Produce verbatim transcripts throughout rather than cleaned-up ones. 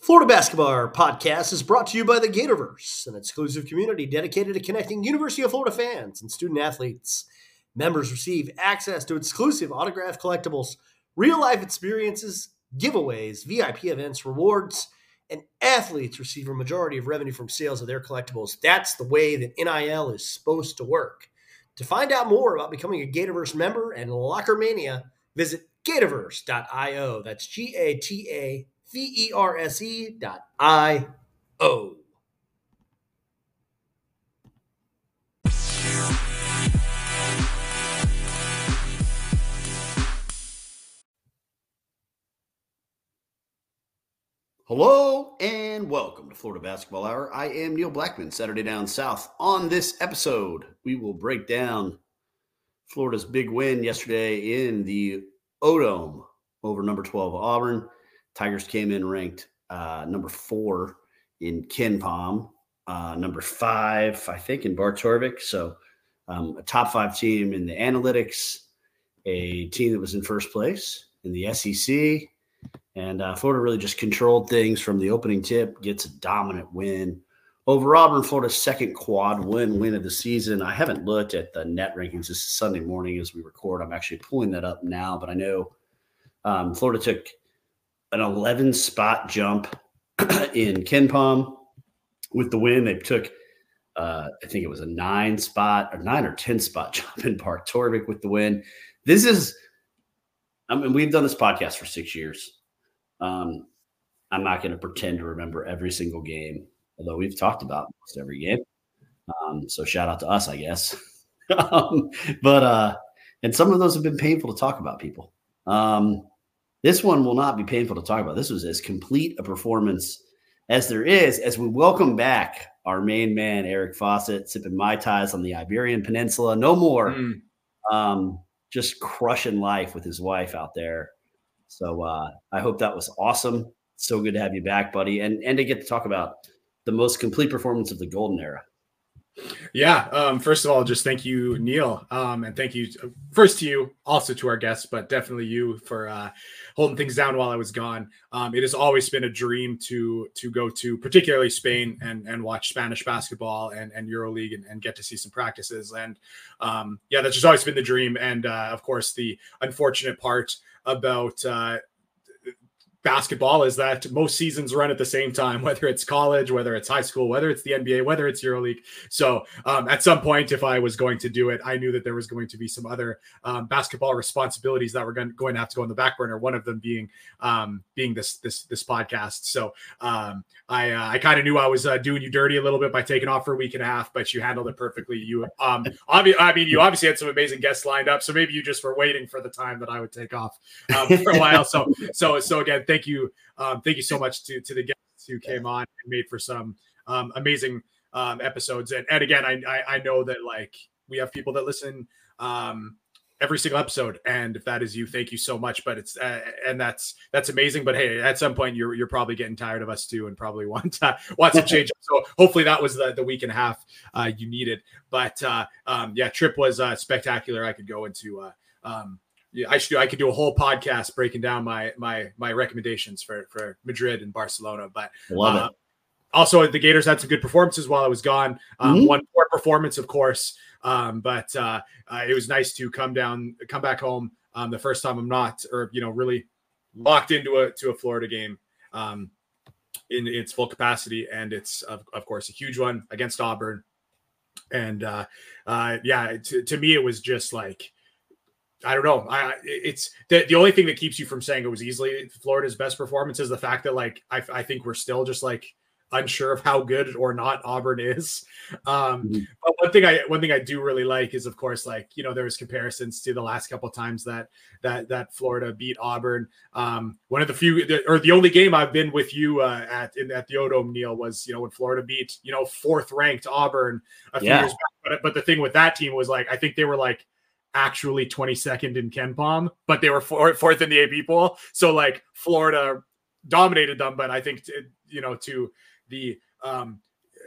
Florida Basketball Podcast is brought to you by the Gatorverse, an exclusive community dedicated to connecting University of Florida fans and student athletes. Members receive access to exclusive autographed collectibles, real-life experiences, giveaways, V I P events, rewards, and athletes receive a majority of revenue from sales of their collectibles. That's the way that N I L is supposed to work. To find out more about becoming a Gatorverse member and Locker Mania, visit Gatorverse dot io. That's G A T A V E R S E dot I O. Hello and welcome to Florida Basketball Hour. I am Neil Blackman, Saturday Down South. On this episode, we will break down Florida's big win yesterday in the O-Dome over number twelve Auburn. Tigers came in ranked uh, number four in KenPom, uh, number five, I think, in Bart Torvik. So um, a top five team in the analytics, a team that was in first place in the S E C. And uh, Florida really just controlled things from the opening tip, gets a dominant win over Auburn. Florida's second quad win win of the season. I haven't looked at the net rankings this Sunday morning as we record. I'm actually pulling that up now, but I know um, Florida took an eleven spot jump in KenPom with the win. They took, uh, I think it was a nine spot or nine or ten spot jump in Bart Torvik with the win. This is, I mean, we've done this podcast for six years. Um, I'm not going to pretend to remember every single game, although we've talked about almost every game. Um, so shout out to us, I guess. um, but, uh, and some of those have been painful to talk about, people. Um, This one will not be painful to talk about. This was as complete a performance as there is as we welcome back our main man, Eric Fawcett, sipping Mai Tais on the Iberian Peninsula. No more mm. um, just crushing life with his wife out there. So uh, I hope that was awesome. So good to have you back, buddy, and, and to get to talk about the most complete performance of the Golden Era. Yeah. Um, first of all, just thank you, Neil. Um, and thank you first to you, also to our guests, but definitely you for uh, holding things down while I was gone. Um, it has always been a dream to to go to particularly Spain and, and watch Spanish basketball and, and EuroLeague and, and get to see some practices. And um, yeah, that's just always been the dream. And uh, of course, the unfortunate part about uh, basketball is that most seasons run at the same time, whether it's college, whether it's high school, whether it's the N B A, whether it's EuroLeague. So um, at some point, if I was going to do it, I knew that there was going to be some other um, basketball responsibilities that were going, going to have to go on the back burner. One of them being um, being this this this podcast. So um, I uh, I kind of knew I was uh, doing you dirty a little bit by taking off for a week and a half, but you handled it perfectly. You um obvi- I mean, you obviously had some amazing guests lined up, so maybe you just were waiting for the time that I would take off um, for a while. So so so again, thank Thank you. Um, thank you so much to, to the guests who came on and made for some um, amazing um, episodes. And, and again, I, I I know that like we have people that listen um, every single episode. And if that is you, thank you so much. But it's uh, and that's that's amazing. But hey, at some point you're you're probably getting tired of us too and probably want uh, want some change. So hopefully that was the, the week and a half uh, you needed. But uh, um, yeah, trip was uh, spectacular. I could go into uh, um, Yeah, I should do. I could do a whole podcast breaking down my my my recommendations for for Madrid and Barcelona. But love uh, it. Also, the Gators had some good performances while I was gone. Um, Mm-hmm. One poor performance, of course, um, but uh, uh, it was nice to come down, come back home. Um, the first time I'm not, or you know, really locked into a to a Florida game um, in its full capacity, and it's of, of course a huge one against Auburn. And uh, uh, yeah, to, to me, it was just like. I don't know. I it's the, the only thing that keeps you from saying it was easily Florida's best performance is the fact that like I, I think we're still just like unsure of how good or not Auburn is. Um, mm-hmm. But one thing I one thing I do really like is of course like you know there was comparisons to the last couple of times that that that Florida beat Auburn. Um, one of the few or the only game I've been with you uh, at in, at the O-Dome, Neil, was you know when Florida beat you know fourth ranked Auburn a few yeah. years back. But but the thing with that team was like I think they were like. Actually twenty-second in KenPom, but they were fourth, fourth in the A P poll. So like Florida dominated them, but I think, to, you know, to the, um,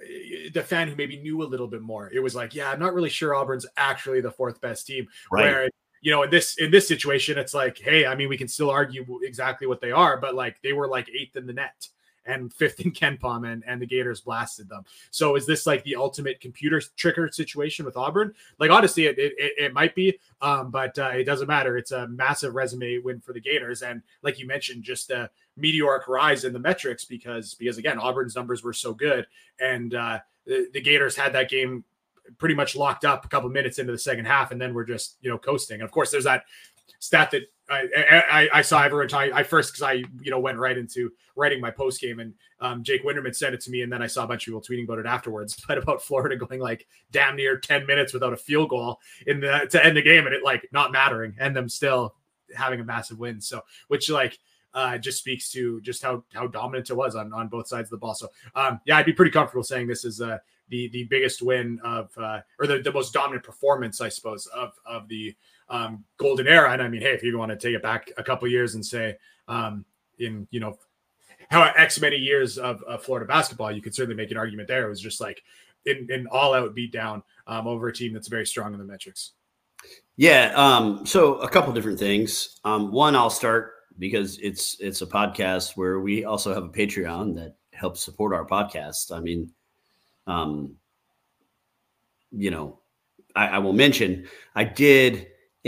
the fan who maybe knew a little bit more, it was like, yeah, I'm not really sure Auburn's actually the fourth best team. Right. Where, you know, in this, in this situation, it's like, hey, I mean, we can still argue exactly what they are, but like, they were like eighth in the net. and fifth in KenPom, and, and the Gators blasted them. So is this like the ultimate computer tricker situation with Auburn? Like, honestly, it it, it might be, um, but uh, it doesn't matter. It's a massive resume win for the Gators. And like you mentioned, just a meteoric rise in the metrics because, because again, Auburn's numbers were so good. And uh, the, the Gators had that game pretty much locked up a couple minutes into the second half, and then we're just, you know, coasting. And of course, there's that stat that I I, I saw everyone talking. I first because I you know went right into writing my post game, and um, Jake Winderman sent it to me, and then I saw a bunch of people tweeting about it afterwards. But about Florida going like damn near ten minutes without a field goal in the to end the game, and it like not mattering, and them still having a massive win. So which like. Uh, just speaks to just how how dominant it was on, on both sides of the ball. So um, yeah, I'd be pretty comfortable saying this is uh, the the biggest win of uh, or the, the most dominant performance, I suppose, of of the um, golden era. And I mean, hey, if you want to take it back a couple of years and say um, in you know how X many years of, of Florida basketball, you could certainly make an argument there. It was just like in an all out beat down um, over a team that's very strong in the metrics. Yeah. Um, so a couple different things. Um, one, I'll start. Because it's it's a podcast where we also have a Patreon that helps support our podcast. I mean, um, you know, I, I will mention I did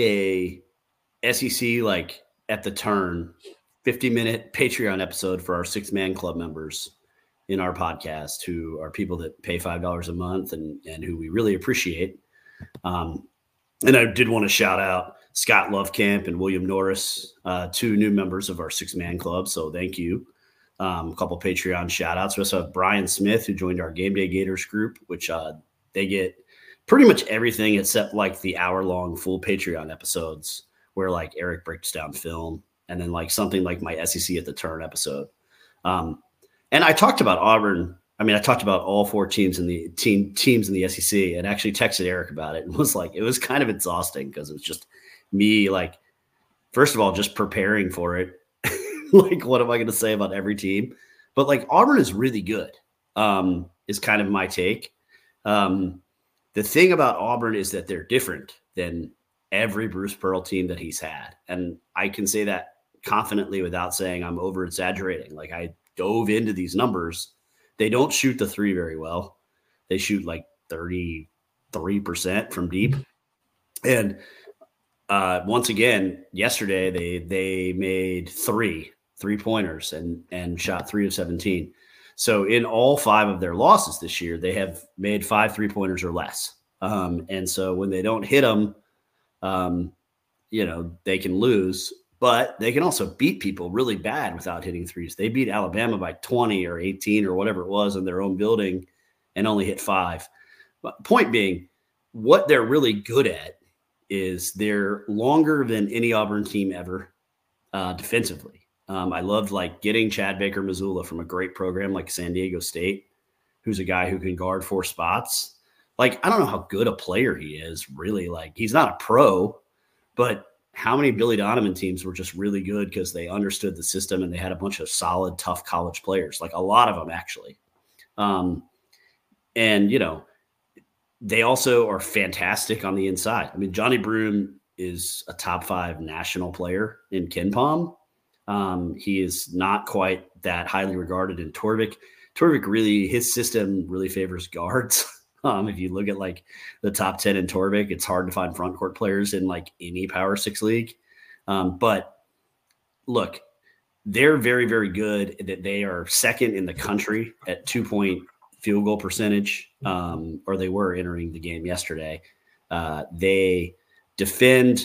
a S E C like at the turn fifty minute Patreon episode for our six man club members in our podcast, who are people that pay five dollars a month and and who we really appreciate. Um, and I did want to shout out Scott Lovecamp and William Norris, uh, two new members of our six-man club. So thank you. Um, a couple Patreon shout-outs. We also have Brian Smith, who joined our Game Day Gators group, which uh, they get pretty much everything except like the hour-long full Patreon episodes where like Eric breaks down film and then like something like my S E C at the turn episode. Um, and I talked about Auburn. I mean, I talked about all four teams in the team teams in the S E C and actually texted Eric about it and was like, it was kind of exhausting because it was just me, like, first of all, just preparing for it. Like, what am I going to say about every team? But like Auburn is really good, um, is kind of my take. Um, the thing about Auburn is that they're different than every Bruce Pearl team that he's had. And I can say that confidently without saying I'm over exaggerating. Like, I dove into these numbers. They don't shoot the three very well. They shoot like thirty-three percent from deep. And uh, once again, yesterday they they made three three pointers and and shot three of seventeen. So in all five of their losses this year, they have made five three pointers or less. Um, and so when they don't hit them, um, you know, they can lose. But they can also beat people really bad without hitting threes. They beat Alabama by twenty or eighteen or whatever it was in their own building and only hit five. But point being, what they're really good at is they're longer than any Auburn team ever uh, defensively. Um, I loved like getting Chad Baker Missoula from a great program like San Diego State, who's a guy who can guard four spots. Like, I don't know how good a player he is, really. Like, he's not a pro, but how many Billy Donovan teams were just really good because they understood the system and they had a bunch of solid, tough college players, like a lot of them actually. Um, and, you know, they also are fantastic on the inside. I mean, Johnny Broome is a top five national player in KenPom. Um, he is not quite that highly regarded in Torvik. Torvik really, his system really favors guards. Um, if you look at like the top ten in Torvik, it's hard to find front court players in like any Power Six league. Um, but look, they're very, very good. That they are second in the country at two point field goal percentage, um, or they were entering the game yesterday. Uh, they defend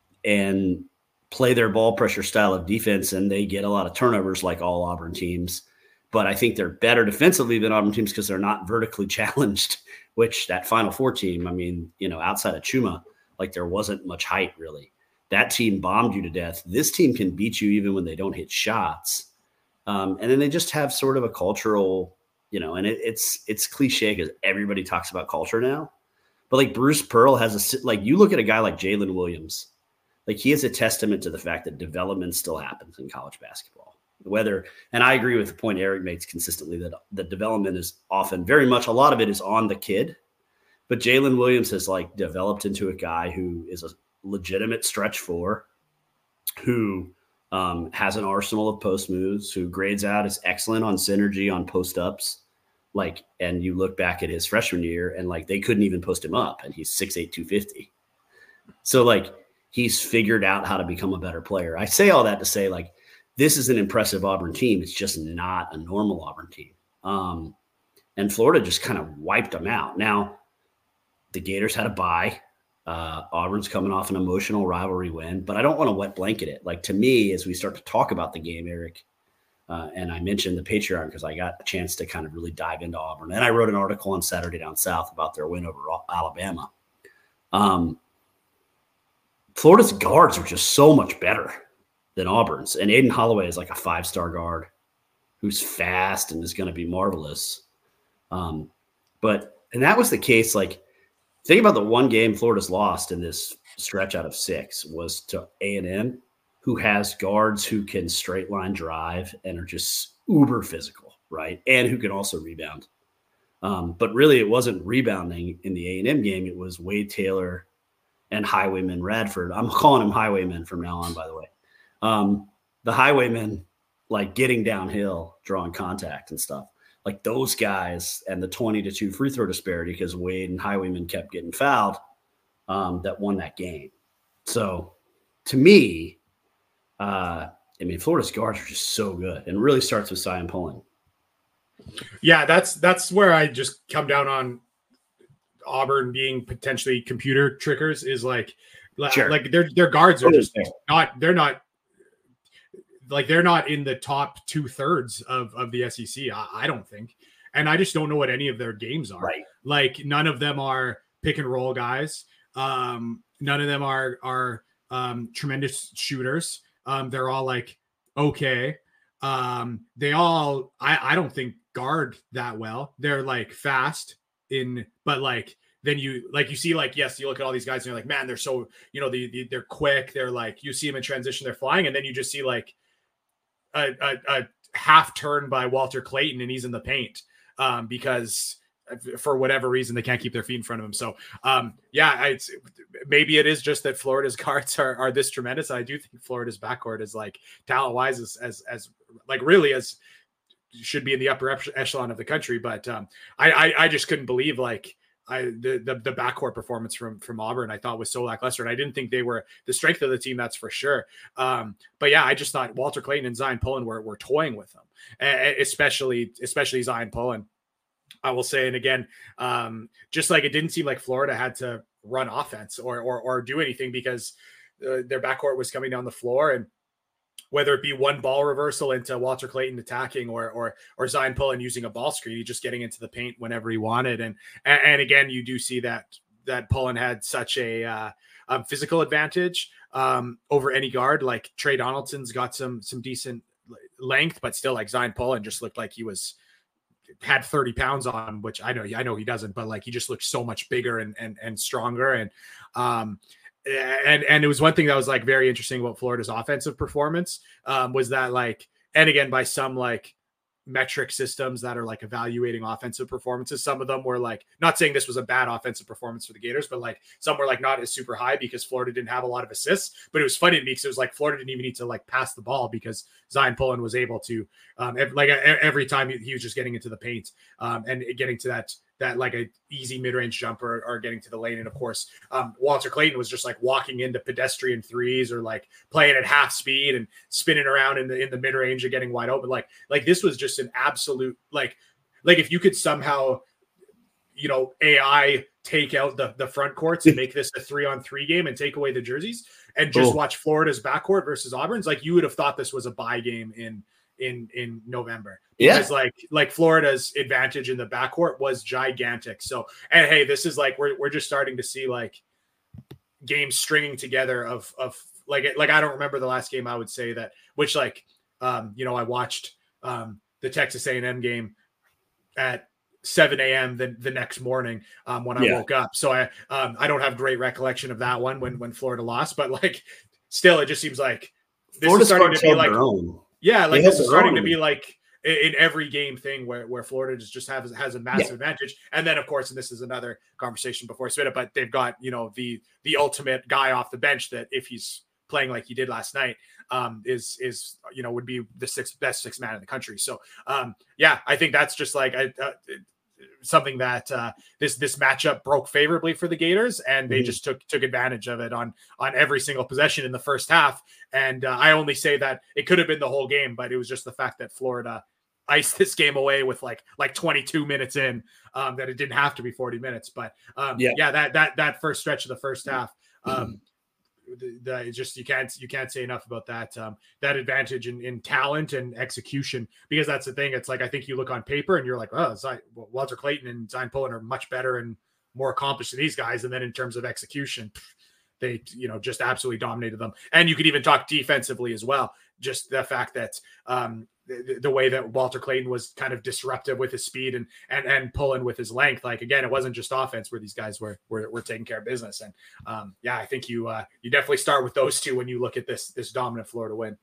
and play their ball pressure style of defense, and they get a lot of turnovers like all Auburn teams. But I think they're better defensively than Auburn teams because they're not vertically challenged, which that Final Four team, I mean, you know, outside of Chuma, like there wasn't much height really. That team bombed you to death. This team can beat you even when they don't hit shots. Um, and then they just have sort of a cultural, you know, and it, it's it's cliche because everybody talks about culture now. But like Bruce Pearl has a, like you look at a guy like Jalen Williams, like he is a testament to the fact that development still happens in college basketball. Whether, and I agree with the point Eric makes consistently that the development is often very much, a lot of it is on the kid, but Jalen Williams has like developed into a guy who is a legitimate stretch four, who um, has an arsenal of post moves, who grades out as excellent on synergy on post ups. Like, and you look back at his freshman year and like they couldn't even post him up, and he's six eight, two fifty. So like he's figured out how to become a better player. I say all that to say like this is an impressive Auburn team. It's just not a normal Auburn team. Um, and Florida just kind of wiped them out. Now, the Gators had a bye. Uh, Auburn's coming off an emotional rivalry win, but I don't want to wet blanket it. Like, to me, as we start to talk about the game, Eric, uh, and I mentioned the Patreon because I got a chance to kind of really dive into Auburn. And I wrote an article on Saturday Down South about their win over Alabama. Um, Florida's guards are just so much better than Auburn's. And Aiden Holloway is like a five-star guard who's fast and is going to be marvelous. Um, but, and that was the case, like, think about the one game Florida's lost in this stretch out of six was to A and M, who has guards who can straight line drive and are just uber physical, right? And who can also rebound. Um, but really, it wasn't rebounding in the A and M game. It was Wade Taylor and Highwayman Radford. I'm calling him Highwayman from now on, by the way. Um, the Highwaymen, like getting downhill, drawing contact and stuff. Like those guys and the twenty to two free throw disparity because Wade and Highwayman kept getting fouled um, that won that game. So to me, uh, I mean, Florida's guards are just so good, and really starts with Zion Pullen. Yeah, that's that's where I just come down on Auburn being potentially computer trickers is like, sure. like their their guards are just not they're not like they're not in the top two thirds of, of the S E C. I, I don't think. And I just don't know what any of their games are. Right. Like none of them are pick and roll guys. Um, none of them are, are um, tremendous shooters. Um, they're all like, okay. Um, they all, I, I don't think guard that well. They're like fast in, but like, then you like, you see like, yes, you look at all these guys and you're like, man, they're so, you know, they, they, they're quick. They're like, you see them in transition, they're flying. And then you just see like, A, a, a half turn by Walter Clayton and he's in the paint um, because for whatever reason they can't keep their feet in front of him. So um, yeah, it's, maybe it is just that Florida's guards are, are this tremendous. I do think Florida's backcourt is like talent wise as, as, as like really as should be in the upper echelon of the country. But um, I, I, I just couldn't believe like, I the, the the backcourt performance from from Auburn I thought was so lackluster, and I didn't think they were the strength of the team. That's for sure. Um, but yeah, I just thought Walter Clayton and Zion Pullen were were toying with them, especially especially Zion Pullen. I will say, and again, um, just like it didn't seem like Florida had to run offense or or, or do anything because uh, their backcourt was coming down the floor, and whether it be one ball reversal into Walter Clayton attacking or or or Zion Pullen using a ball screen, he just getting into the paint whenever he wanted. And and, and again, you do see that that Pullen had such a uh, um, physical advantage um, over any guard. Like Trey Donaldson's got some some decent length, but still like Zion Pullen just looked like he was had thirty pounds on, which I know I know he doesn't, but like he just looked so much bigger and and and stronger. And um And and it was one thing that was like very interesting about Florida's offensive performance um, was that like, and again, by some like metric systems that are like evaluating offensive performances, some of them were like, not saying this was a bad offensive performance for the Gators, but like some were like not as super high because Florida didn't have a lot of assists. But it was funny to me because it was like Florida didn't even need to like pass the ball because Zion Pullen was able to um, every, like every time he, he was just getting into the paint um, and getting to that that like a easy mid-range jumper or getting to the lane. And of course, um, Walter Clayton was just like walking into pedestrian threes or like playing at half speed and spinning around in the, in the mid-range and getting wide open. Like, like this was just an absolute, like, like if you could somehow, you know, A I take out the, the front courts and make this a three on three game and take away the jerseys and just oh. watch Florida's backcourt versus Auburn's, like you would have thought this was a bye game in, in in November because yeah. like like Florida's advantage in the backcourt was gigantic. So and hey, this is like we're we're just starting to see like games stringing together of of like like I don't remember the last game I would say that which like um you know I watched um the Texas A and M game at seven a.m. the, the next morning um when I yeah. woke up. So I um I don't have great recollection of that one when when Florida lost, but like still it just seems like this Florida's is starting to be like Yeah, like this is starting to be like in every game thing where, where Florida just, just has, has a massive yeah. advantage. And then, of course, and this is another conversation before I spit it, but they've got, you know, the the ultimate guy off the bench that if he's playing like he did last night, um, is, is, you know, would be the sixth best six man in the country. So um, yeah, I think that's just like I, uh, something that uh, this this matchup broke favorably for the Gators, and they mm-hmm. just took took advantage of it on on every single possession in the first half. And uh, I only say that it could have been the whole game, but it was just the fact that Florida iced this game away with like like twenty-two minutes in, um, that it didn't have to be forty minutes. But um, yeah. yeah, that that that first stretch of the first half. Um, mm-hmm. The, the just you can't you can't say enough about that um that advantage in, in talent and execution, because that's the thing. It's like I think you look on paper and you're like, oh, Zion, Walter Clayton and Zion Pullen are much better and more accomplished than these guys, and then in terms of execution, they you know just absolutely dominated them. And you could even talk defensively as well. Just the fact that um the, the way that Walter Clayton was kind of disruptive with his speed and and and Pullen with his length. Like again, it wasn't just offense where these guys were were, were taking care of business. And um, yeah, I think you uh, you definitely start with those two when you look at this this dominant Florida win.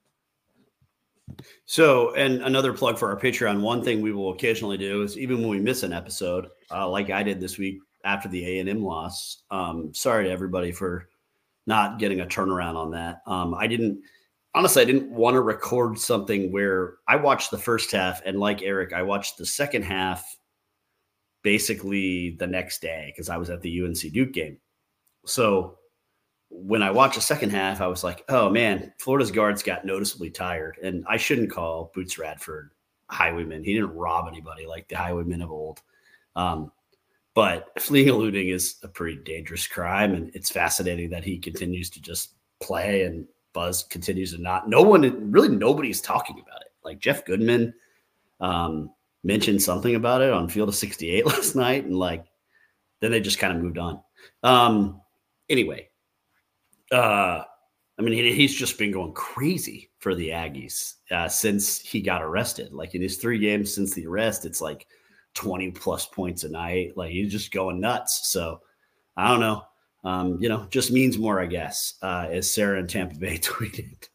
So, and another plug for our Patreon. One thing we will occasionally do is even when we miss an episode, uh, like I did this week after the A and M loss. Um, sorry to everybody for not getting a turnaround on that. Um, I didn't. Honestly, I didn't want to record something where I watched the first half, and like Eric, I watched the second half basically the next day because I was at the U N C Duke game. So when I watched the second half, I was like, oh man, Florida's guards got noticeably tired. And I shouldn't call Boots Radford highwayman. He didn't rob anybody like the highwaymen of old. Um, but fleeing and looting is a pretty dangerous crime, and it's fascinating that he continues to just play and Buzz continues to not. No one, really nobody's talking about it. Like Jeff Goodman um, mentioned something about it on Field of sixty-eight last night, and like then they just kind of moved on. Um, anyway, uh, I mean, he, he's just been going crazy for the Aggies uh, since he got arrested. Like in his three games since the arrest, it's like twenty plus points a night. Like he's just going nuts. So I don't know. Um, you know, just means more, I guess, uh, as Sarah in Tampa Bay tweeted.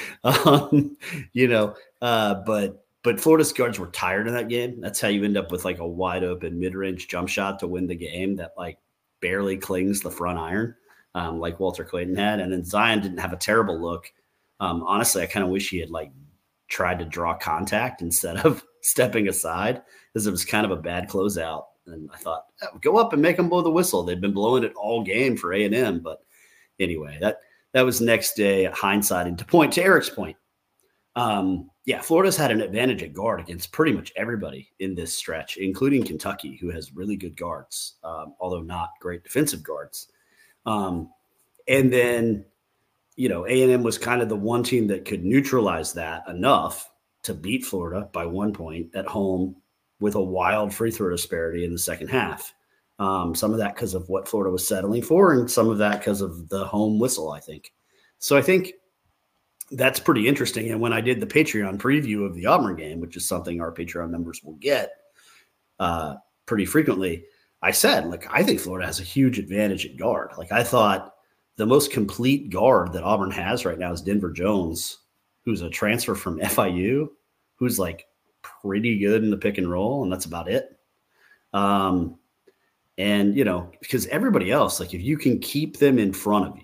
um, you know, uh, but but Florida's guards were tired in that game. That's how you end up with like a wide open mid range jump shot to win the game that like barely clings the front iron, um, like Walter Clayton had. And then Zion didn't have a terrible look. Um, honestly, I kind of wish he had like tried to draw contact instead of stepping aside, because it was kind of a bad closeout. And I thought, oh, go up and make them blow the whistle. They've been blowing it all game for A and M. But anyway, that that was next day hindsighting. To point to Eric's point, um, yeah, Florida's had an advantage at guard against pretty much everybody in this stretch, including Kentucky, who has really good guards, um, although not great defensive guards. Um, and then, you know, A and M was kind of the one team that could neutralize that enough to beat Florida by one point at home, with a wild free throw disparity in the second half. Um, some of that because of what Florida was settling for, and some of that because of the home whistle, I think. So I think that's pretty interesting. And when I did the Patreon preview of the Auburn game, which is something our Patreon members will get uh, pretty frequently, I said, like, I think Florida has a huge advantage at guard. Like, I thought the most complete guard that Auburn has right now is Denver Jones, who's a transfer from F I U, who's like pretty good in the pick and roll, and that's about it. Um, and, you know, because everybody else, like if you can keep them in front of you,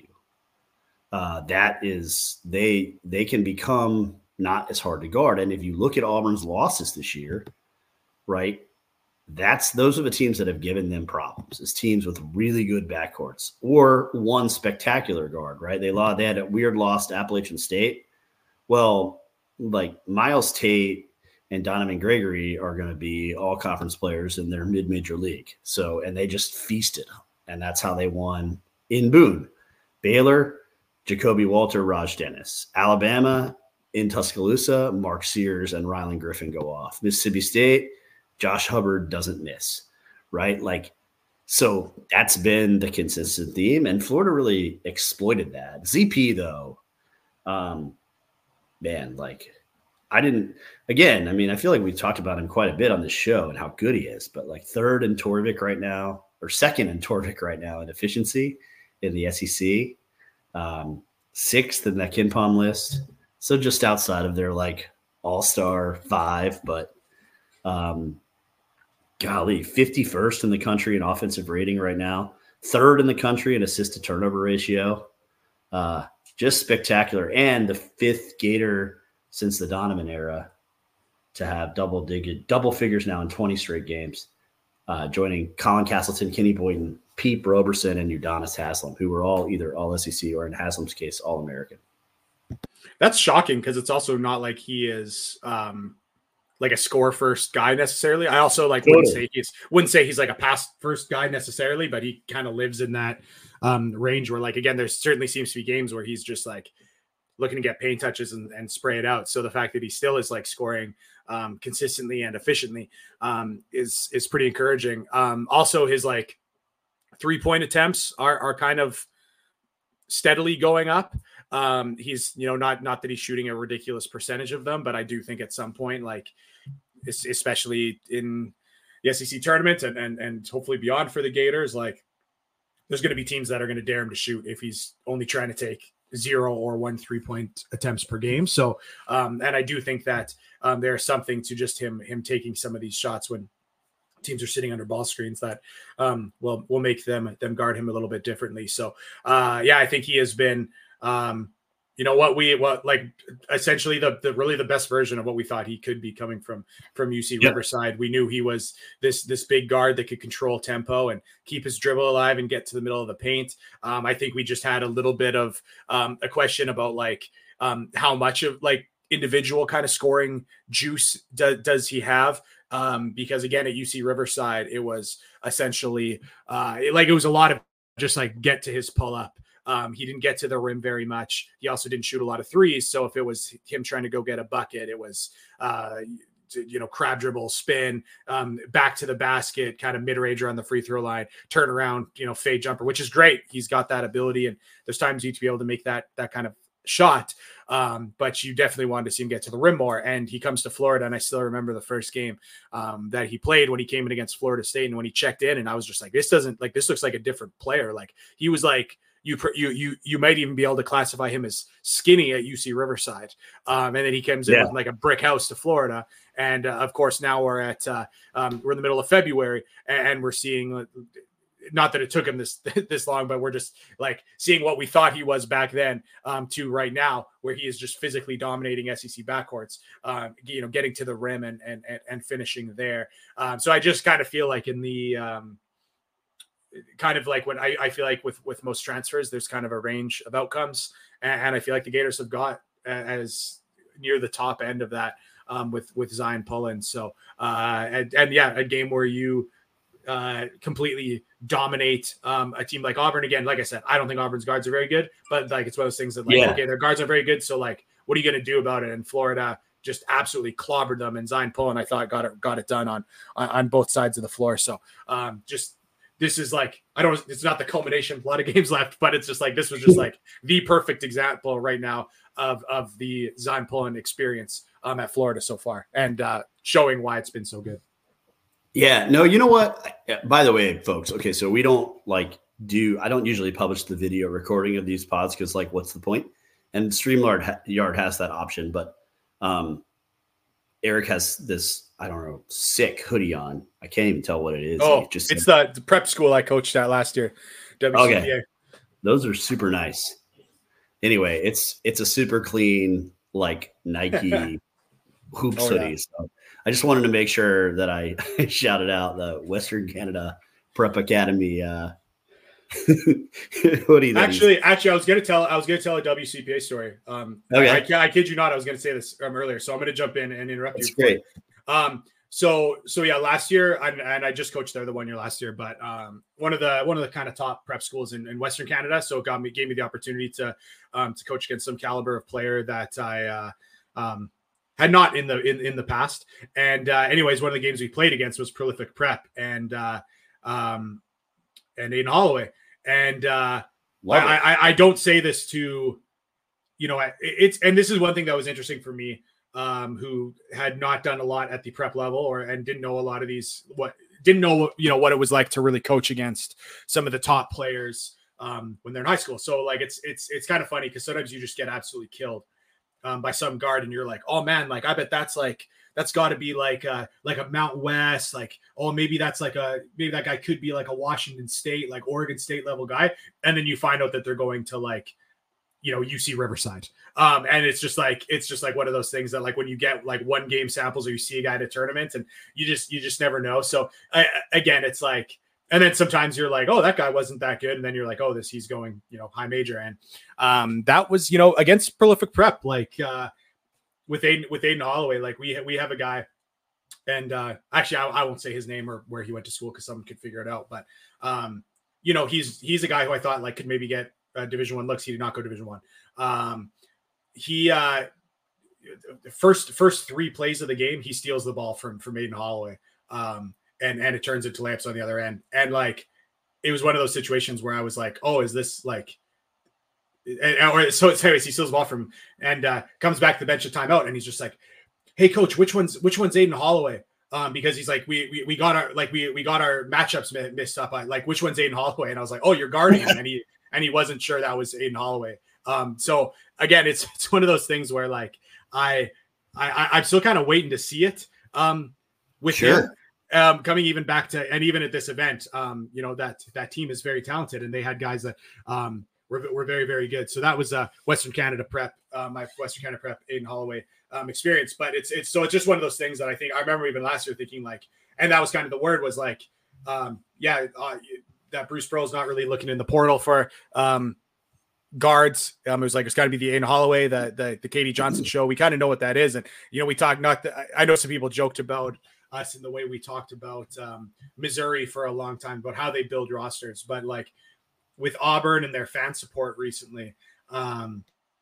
uh, that is, they, they can become not as hard to guard. And if you look at Auburn's losses this year, right, that's, those are the teams that have given them problems, is teams with really good backcourts or one spectacular guard, right? They lost, they had a weird loss to Appalachian State. Well, like Miles Tate and Donovan Gregory are going to be all conference players in their mid-major league. So, and they just feasted, and that's how they won in Boone. Baylor, Jacoby Walter, Raj Dennis. Alabama, in Tuscaloosa, Mark Sears and Rylan Griffin go off. Mississippi State, Josh Hubbard doesn't miss, right? Like, so that's been the consistent theme, and Florida really exploited that. Z P, though, um, man, like, I didn't – again, I mean, I feel like we talked about him quite a bit on this show and how good he is, but like third in Torvik right now, or second in Torvik right now in efficiency in the S E C, um, sixth in that KenPom list. So just outside of their like all-star five, but um, golly, fifty-first in the country in offensive rating right now, third in the country in assist to turnover ratio. Uh, just spectacular. And the fifth Gator since the Donovan era to have double digit, double figures now in twenty straight games, uh, joining Colin Castleton, Kenny Boynton, Pete Roberson, and Udonis Haslam, who were all either all S E C or in Haslam's case, all American. That's shocking because it's also not like he is um, like a score first guy necessarily. I also like totally. wouldn't say he's wouldn't say he's like a pass first guy necessarily, but he kind of lives in that um, range where, like, again, there certainly seems to be games where he's just like looking to get paint touches and, and spray it out. So the fact that he still is like scoring um, consistently and efficiently um, is is pretty encouraging. Um, also, his like three point attempts are are kind of steadily going up. Um, he's, you know, not, not that he's shooting a ridiculous percentage of them, but I do think at some point, like, especially in the S E C tournament and, and, and hopefully beyond for the Gators, like, there's going to be teams that are going to dare him to shoot if he's only trying to take zero or one three point attempts per game. So, um, and I do think that um, there's something to just him, him taking some of these shots when teams are sitting under ball screens that um, will, will make them, them guard him a little bit differently. So, uh, yeah, I think he has been, um, you know, what we, what like essentially the, the really the best version of what we thought he could be coming from, from U C yep. Riverside. We knew he was this, this big guard that could control tempo and keep his dribble alive and get to the middle of the paint. Um, I think we just had a little bit of um, a question about like um, how much of like individual kind of scoring juice do, does he have? Um, because again, at U C Riverside, it was essentially uh, it, like, it was a lot of just like get to his pull up. Um, he didn't get to the rim very much. He also didn't shoot a lot of threes. So if it was him trying to go get a bucket, it was, uh, you know, crab dribble, spin, um, back to the basket, kind of mid-range on the free throw line, turn around, you know, fade jumper, which is great. He's got that ability. And there's times you to be able to make that, that kind of shot. Um, but you definitely wanted to see him get to the rim more. And he comes to Florida. And I still remember the first game um, that he played when he came in against Florida State. And when he checked in, and I was just like, this doesn't like, this looks like a different player. Like, he was like, You, you you you might even be able to classify him as skinny at U C Riverside, um, and then he comes in yeah. with like a brick house to Florida, and uh, of course now we're at uh, um, we're in the middle of February, and, and we're seeing, uh, not that it took him this this long, but we're just like seeing what we thought he was back then um, to right now, where he is just physically dominating S E C backcourts, uh, you know, getting to the rim and and and, and finishing there. Um, so I just kind of feel like in the um, kind of like when I, I feel like with, with most transfers, there's kind of a range of outcomes. And, and I feel like the Gators have got as near the top end of that um, with, with Zion Pullen. So, uh, and, and yeah, a game where you uh, completely dominate um, a team like Auburn. Again, like I said, I don't think Auburn's guards are very good, but like, it's one of those things that like, yeah. okay, their guards are very good. So like, what are you going to do about it? And Florida just absolutely clobbered them. And Zion Pullen, I thought got it, got it done on, on, on both sides of the floor. So um, just, this is like, I don't, it's not the culmination of a lot of games left, but it's just like, this was just like the perfect example right now of, of the Zion Pullen experience um, at Florida so far, and uh, showing why it's been so good. Yeah, no, you know what? By the way, folks, okay, so we don't like do, I don't usually publish the video recording of these pods because like, what's the point? And StreamYard ha- Yard has that option, but um, Eric has this, I don't know, sick hoodie on. I can't even tell what it is. Oh, it just it's the, the prep school I coached at last year. W C P A. Okay. Those are super nice. Anyway, it's it's a super clean, like Nike hoops oh, hoodie. Yeah. So I just wanted to make sure that I shouted out the Western Canada Prep Academy uh, hoodie. Actually, actually, I was gonna tell I was gonna tell a W C P A story. Um, okay. I, I, I kid you not, I was gonna say this um, earlier, so I'm gonna jump in and interrupt That's you. Great. Um, so, so yeah, last year, and, and I just coached there the one year last year, but, um, one of the, one of the kind of top prep schools in, in Western Canada. So it got me, gave me the opportunity to, um, to coach against some caliber of player that I, uh, um, had not in the, in, in the past. And, uh, anyways, one of the games we played against was Prolific Prep and, uh, um, and Aiden Holloway. And, uh, I, I, I don't say this to, you know, it's, and this is one thing that was interesting for me. Um, who had not done a lot at the prep level or and didn't know a lot of these what didn't know you know what it was like to really coach against some of the top players um, when they're in high school. So like it's it's it's kind of funny because sometimes you just get absolutely killed um, by some guard and you're like, oh man, like I bet that's like that's got to be like a, like a Mountain West, like oh maybe that's like a maybe that guy could be like a Washington State, like Oregon State level guy, and then you find out that they're going to like you know, U C Riverside. Um, and it's just like, it's just like one of those things that like when you get like one game samples or you see a guy at a tournament and you just, you just never know. So I, again, it's like, and then sometimes you're like, oh, that guy wasn't that good. And then you're like, oh, this, he's going, you know, high major. And um, that was, you know, against Prolific Prep, like uh, with Aiden, with Aiden Holloway, like we, we have a guy and uh, actually I, I won't say his name or where he went to school because someone could figure it out. But, um, you know, he's, he's a guy who I thought like could maybe get uh, Division One looks. He did not go Division One. Um, he, uh, first, first three plays of the game, he steals the ball from, from Aiden Holloway. Um, and and it turns into layups on the other end. And like, it was one of those situations where I was like, oh, is this like, and, or so it's anyways, he steals the ball from, and uh, comes back to the bench at timeout. And he's just like, hey coach, which one's, which one's Aiden Holloway? Um, because he's like, we, we, we got our, like, we, we got our matchups missed up. I, like, which one's Aiden Holloway? And I was like, oh, you're guarding him. And he, and he wasn't sure that was Aiden Holloway. Um, so again, it's, it's one of those things where like, I, I, I'm still kind of waiting to see it um, with sure. him. Um, coming even back to, and even at this event, um, you know, that, that team is very talented and they had guys that um, were, were very, very good. So that was uh Western Canada prep, uh, my Western Canada prep, Aiden Holloway um, experience. But it's, it's, so it's just one of those things that I think, I remember even last year thinking like, and that was kind of the word was like, um, yeah, uh, that Bruce Pearl's not really looking in the portal for um, guards. Um, it was like, it's gotta be the Aiden Holloway, the, the, the Katie Johnson show. We kind of know what that is. And, you know, we talked not that I know some people joked about us in the way we talked about um, Missouri for a long time about how they build rosters, but like with Auburn and their fan support recently, um,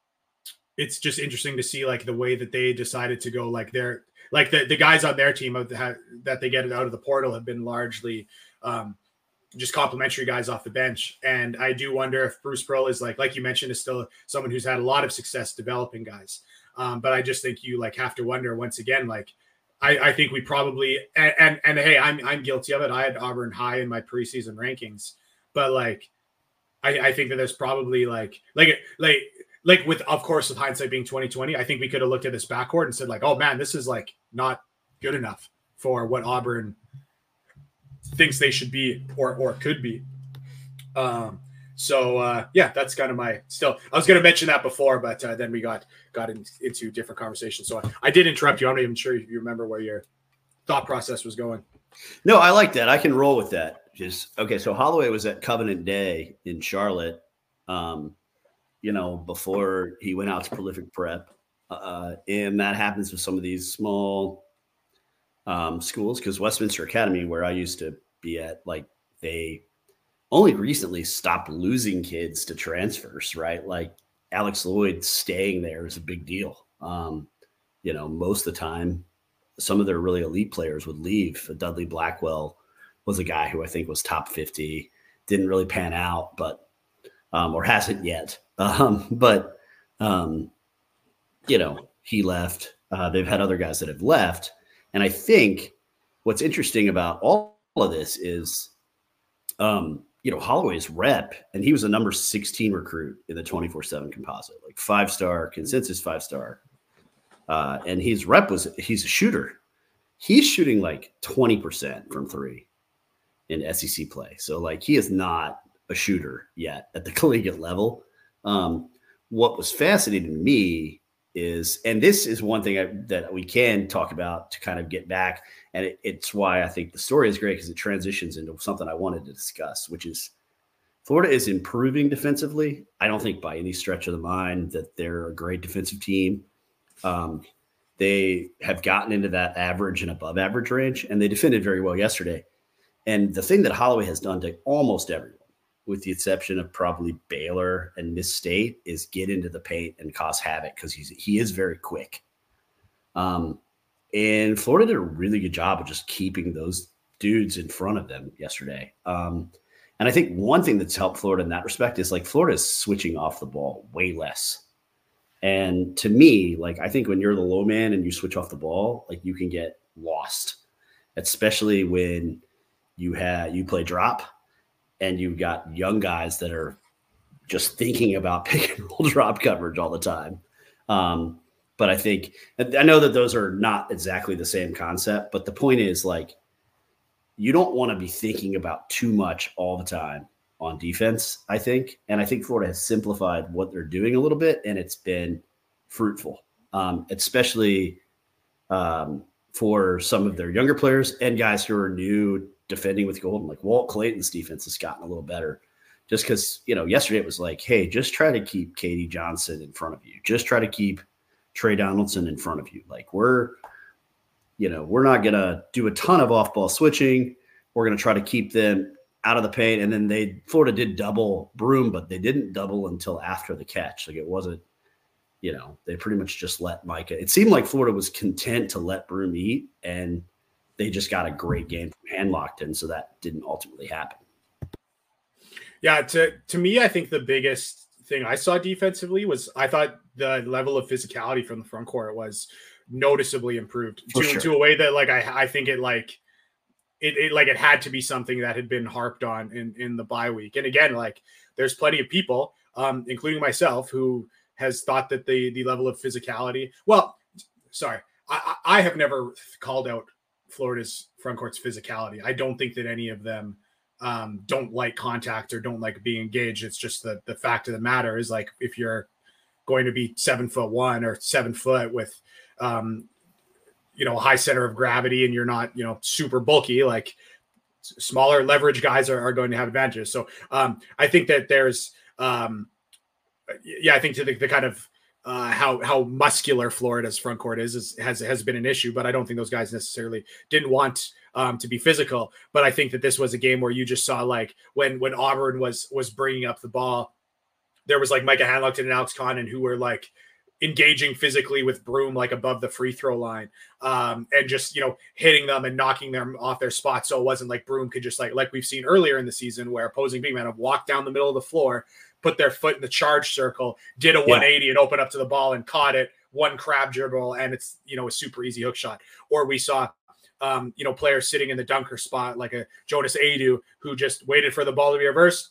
it's just interesting to see like the way that they decided to go. Like they're like the, the guys on their team of the, that they get out of the portal have been largely um, just complimentary guys off the bench. And I do wonder if Bruce Pearl is like, like you mentioned, is still someone who's had a lot of success developing guys. Um, but I just think you like have to wonder once again, like, I, I think we probably and, and and hey, I'm I'm guilty of it. I had Auburn high in my preseason rankings, but like I, I think that there's probably like like like like with of course with hindsight being twenty twenty, I think we could have looked at this backcourt and said like, oh man, this is like not good enough for what Auburn thinks they should be or or could be. Um, so uh, yeah, that's kind of my still. I was going to mention that before, but uh, then we got got in, into different conversations. So I, I did interrupt you. I'm not even sure if you remember where your thought process was going. No, I like that. I can roll with that. Just okay. So Holloway was at Covenant Day in Charlotte, um, you know, before he went out to Prolific Prep, uh, and that happens with some of these small um, schools because Westminster Academy, where I used to be at, like they only recently stopped losing kids to transfers, right? Like Alex Lloyd staying there is a big deal. Um, you know, most of the time, some of their really elite players would leave. Dudley Blackwell was a guy who I think was top fifty, didn't really pan out, but, um, or hasn't yet. Um, but, um, you know, he left. Uh, they've had other guys that have left. And I think what's interesting about all of this is, um, you know, Holloway's rep, and he was a number sixteen recruit in the twenty-four seven composite, like five-star, consensus five-star. Uh, and his rep was, he's a shooter. He's shooting like twenty percent from three in S E C play. So like he is not a shooter yet at the collegiate level. Um, what was fascinating to me is, and this is one thing I, that we can talk about to kind of get back. And it, it's why I think the story is great because it transitions into something I wanted to discuss, which is Florida is improving defensively. I don't think by any stretch of the mind that they're a great defensive team. Um, they have gotten into that average and above average range, and they defended very well yesterday. And the thing that Holloway has done to almost everyone, with the exception of probably Baylor and Miss State, is get into the paint and cause havoc because he's he is very quick. Um, and Florida did a really good job of just keeping those dudes in front of them yesterday. Um, and I think one thing that's helped Florida in that respect is like Florida is switching off the ball way less. And to me, like I think when you're the low man and you switch off the ball, like you can get lost, especially when you have you play drop. And you've got young guys that are just thinking about pick and roll drop coverage all the time. Um, but I think I know that those are not exactly the same concept. But the point is, like, you don't want to be thinking about too much all the time on defense, I think. And I think Florida has simplified what they're doing a little bit, and it's been fruitful, um, especially um, for some of their younger players and guys who are new defending with Golden. Like Walt Clayton's defense has gotten a little better just because, you know, yesterday it was like, hey, just try to keep Katie Johnson in front of you. Just try to keep Trey Donaldson in front of you. Like we're, you know, we're not going to do a ton of off-ball switching. We're going to try to keep them out of the paint. And then they, Florida did double Broome, but they didn't double until after the catch. Like it wasn't, you know, they pretty much just let Micah. It seemed like Florida was content to let Broome eat, and they just got a great game from Hand Lockton, so that didn't ultimately happen. Yeah, to to me, I think the biggest thing I saw defensively was I thought the level of physicality from the front court was noticeably improved to, sure. to a way that like I I think it like it, it like it had to be something that had been harped on in in the bye week. And again, like there's plenty of people, um, including myself, who has thought that the the level of physicality. Well, sorry, I I have never called out Florida's front court's physicality. I don't think that any of them um, don't like contact or don't like being engaged. It's just the the fact of the matter is like if you're going to be seven foot one or seven foot with um, you know a high center of gravity and you're not you know super bulky, like smaller leverage guys are, are going to have advantages. So um, I think that there's um, yeah, I think to the, the kind of uh, how how muscular Florida's front court is, is has has been an issue, but I don't think those guys necessarily didn't want um, to be physical. But I think that this was a game where you just saw like when when Auburn was was bringing up the ball, there was like Micah Hand Lockton and Alex Connon who were like engaging physically with Broome like above the free throw line, um, and just you know hitting them and knocking them off their spot. So it wasn't like Broome could just like like we've seen earlier in the season where opposing big men have walked down the middle of the floor, put their foot in the charge circle, did a one eighty yeah. and open up to the ball and caught it, one crab dribble, and it's you know a super easy hook shot. Or we saw um, you know players sitting in the dunker spot like a Jonas Adu who just waited for the ball to be reversed,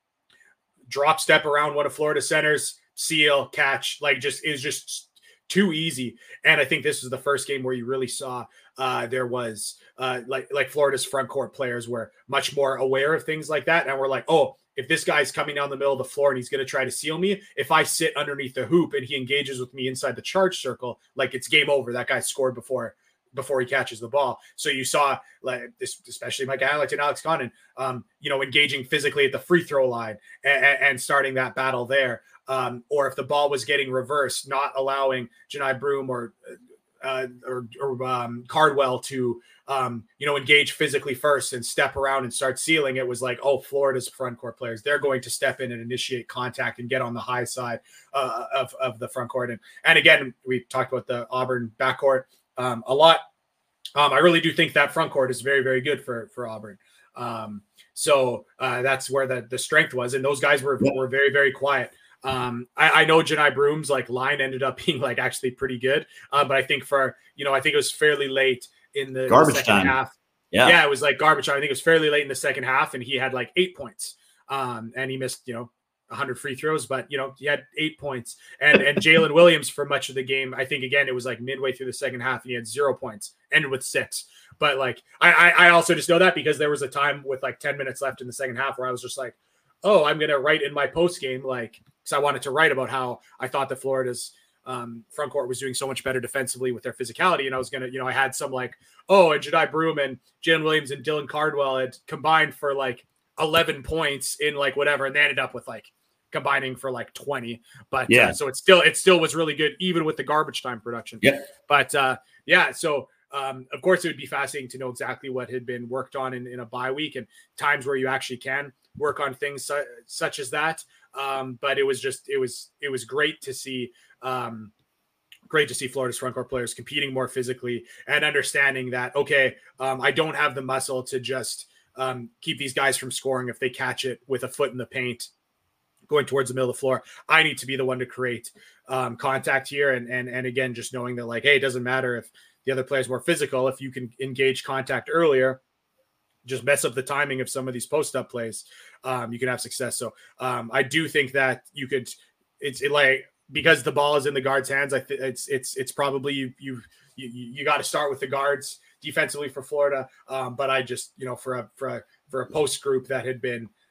drop step around one of Florida centers, seal, catch, like just is just too easy. And I think this was the first game where you really saw uh, there was uh, like like Florida's front court players were much more aware of things like that. And we're like, oh, if this guy's coming down the middle of the floor and he's going to try to seal me, if I sit underneath the hoop and he engages with me inside the charge circle, like it's game over. That guy scored before before he catches the ball. So you saw like this, especially Mike Alec and Alex Connon, um, you know, engaging physically at the free throw line and, and starting that battle there. Um, or if the ball was getting reversed, not allowing Johni Broome or uh, or, or um, Cardwell to um, you know engage physically first and step around and start sealing. It was like, oh, Florida's front court players, they're going to step in and initiate contact and get on the high side uh, of of the front court. And and again, we talked about the Auburn backcourt um, a lot. Um, I really do think that front court is very very good for for Auburn. Um, so uh, that's where the the strength was, and those guys were were very very quiet. Um, I, I know Johni Broome's like line ended up being like actually pretty good. Uh, but I think for, you know, I think it was fairly late in the, garbage the second time. half. Yeah. Yeah. It was like garbage time. I think it was fairly late in the second half and he had like eight points. Um, and he missed, you know, a hundred free throws, but you know, he had eight points and, and Jalen Williams for much of the game. I think again, it was like midway through the second half and he had zero points, ended with six. But like, I, I, I also just know that because there was a time with like ten minutes left in the second half where I was just like, oh, I'm going to write in my post game, like, because I wanted to write about how I thought that Florida's um, front court was doing so much better defensively with their physicality. And I was going to, you know, I had some like, oh, and Johni Broome and Jalen Williams and Dylan Cardwell had combined for like eleven points in like whatever. And they ended up with like combining for like twenty. But yeah, uh, so it still, it still was really good, even with the garbage time production. Yeah. But uh, yeah, so um, of course it would be fascinating to know exactly what had been worked on in, in a bye week and times where you actually can work on things su- such as that. Um, but it was just, it was, it was great to see, um, great to see Florida's front court players competing more physically and understanding that, okay, um, I don't have the muscle to just um, keep these guys from scoring if they catch it with a foot in the paint going towards the middle of the floor. I need to be the one to create um, contact here. And, and, and again, just knowing that like, hey, it doesn't matter if the other player is more physical, if you can engage contact earlier, just mess up the timing of some of these post-up plays, um, you can have success. So um, I do think that you could, it's it like, because the ball is in the guard's hands, I think it's, it's, it's probably you, you, you, you got to start with the guards defensively for Florida. Um, but I just, you know, for a, for a, for a post group that had been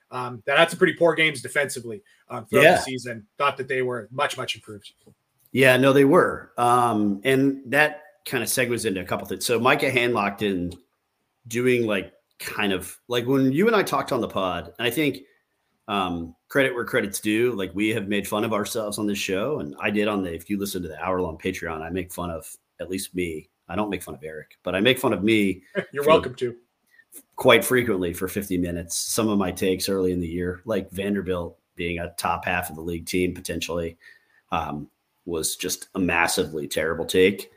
um, that had some pretty poor games defensively um, throughout yeah. the season. Thought that they were much, much improved. Yeah, no, they were. Um, and that kind of segues into a couple things. So Micah Handlockton doing like kind of like when you and I talked on the pod, and I think um, credit where credit's due, like we have made fun of ourselves on this show. And I did on the, if you listen to the hour long Patreon, I make fun of at least me. I don't make fun of Eric, but I make fun of me. You're welcome to. Quite frequently for fifty minutes. Some of my takes early in the year, like Vanderbilt being a top half of the league team potentially, um, was just a massively terrible take.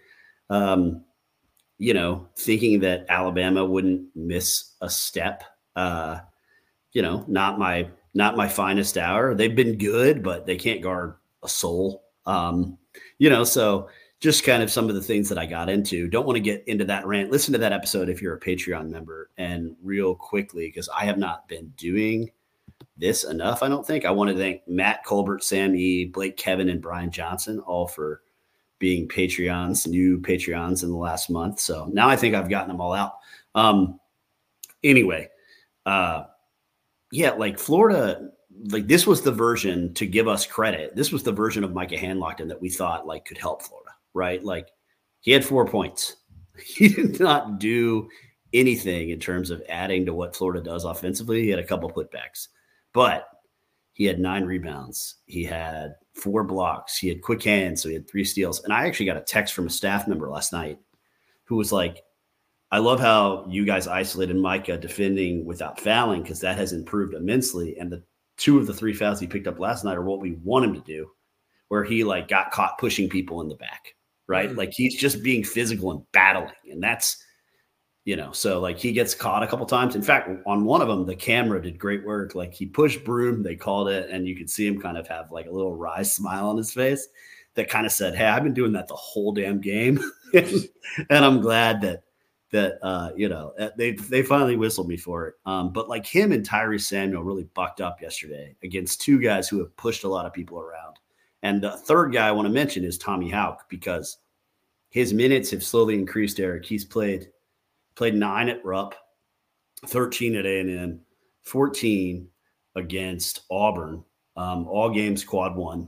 Um, you know, thinking that Alabama wouldn't miss a step, uh, you know, not my not my finest hour. They've been good, but they can't guard a soul. Um, you know, so just kind of some of the things that I got into. Don't want to get into that rant. Listen to that episode if you're a Patreon member. And real quickly, because I have not been doing this enough, I don't think. I want to thank Matt Colbert, Sam E., Blake Kevin, and Brian Johnson, all for being Patreons, new Patreons in the last month. So now I think I've gotten them all out. Um, anyway, uh, yeah, like Florida, like this was the version, to give us credit, this was the version of Micah Handlockton that we thought like could help Florida. Right? Like he had four points. He did not do anything in terms of adding to what Florida does offensively. He had a couple putbacks, but he had nine rebounds. He had four blocks. He had quick hands. So he had three steals. And I actually got a text from a staff member last night who was like, I love how you guys isolated Micah defending without fouling, because that has improved immensely. And the two of the three fouls he picked up last night are what we want him to do, where he like got caught pushing people in the back. Right. Mm-hmm. Like he's just being physical and battling. And that's, you know, so like he gets caught a couple times. In fact, on one of them, the camera did great work. Like he pushed Broom, they called it, and you could see him kind of have like a little wry smile on his face that kind of said, hey, I've been doing that the whole damn game. and, and I'm glad that, that, uh, you know, they, they finally whistled me for it. Um, but like him and Tyrese Samuel really bucked up yesterday against two guys who have pushed a lot of people around. And the third guy I want to mention is Tommy Houck, because his minutes have slowly increased, Eric. He's played played nine at Rupp, thirteen at A and M, fourteen against Auburn, um, all games quad one.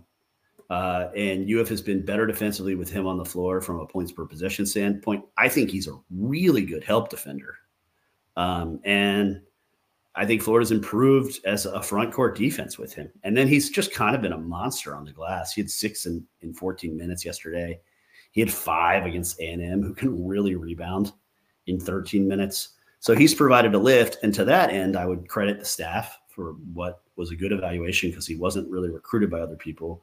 Uh, and U F has been better defensively with him on the floor from a points per possession standpoint. I think he's a really good help defender. Um, and I think Florida's improved as a front court defense with him. And then he's just kind of been a monster on the glass. He had six in, in fourteen minutes yesterday. He had five against A and M, who can really rebound in thirteen minutes. So he's provided a lift. And to that end, I would credit the staff for what was a good evaluation, because he wasn't really recruited by other people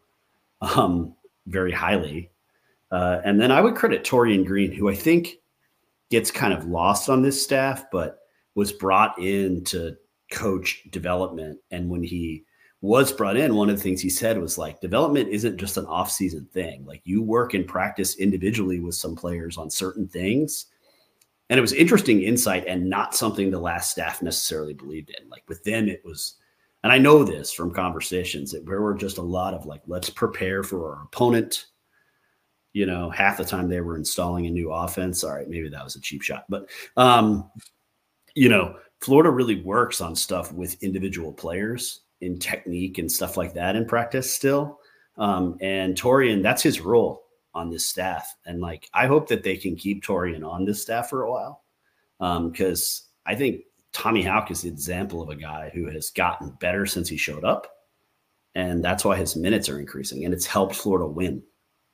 um, very highly. Uh, and then I would credit Torian Green, who I think gets kind of lost on this staff, but was brought in to coach development. And when he was brought in, one of the things he said was like, development isn't just an off-season thing. Like you work and practice individually with some players on certain things. And it was interesting insight and not something the last staff necessarily believed in. Like with them, it was, and I know this from conversations, that there were just a lot of like, let's prepare for our opponent. You know, half the time they were installing a new offense. All right, maybe that was a cheap shot, but um, you know, Florida really works on stuff with individual players in technique and stuff like that in practice still. Um, and Torian, that's his role on this staff. And like, I hope that they can keep Torian on this staff for a while. Um, cause I think Tommy Houck is the example of a guy who has gotten better since he showed up. And that's why his minutes are increasing, and it's helped Florida win.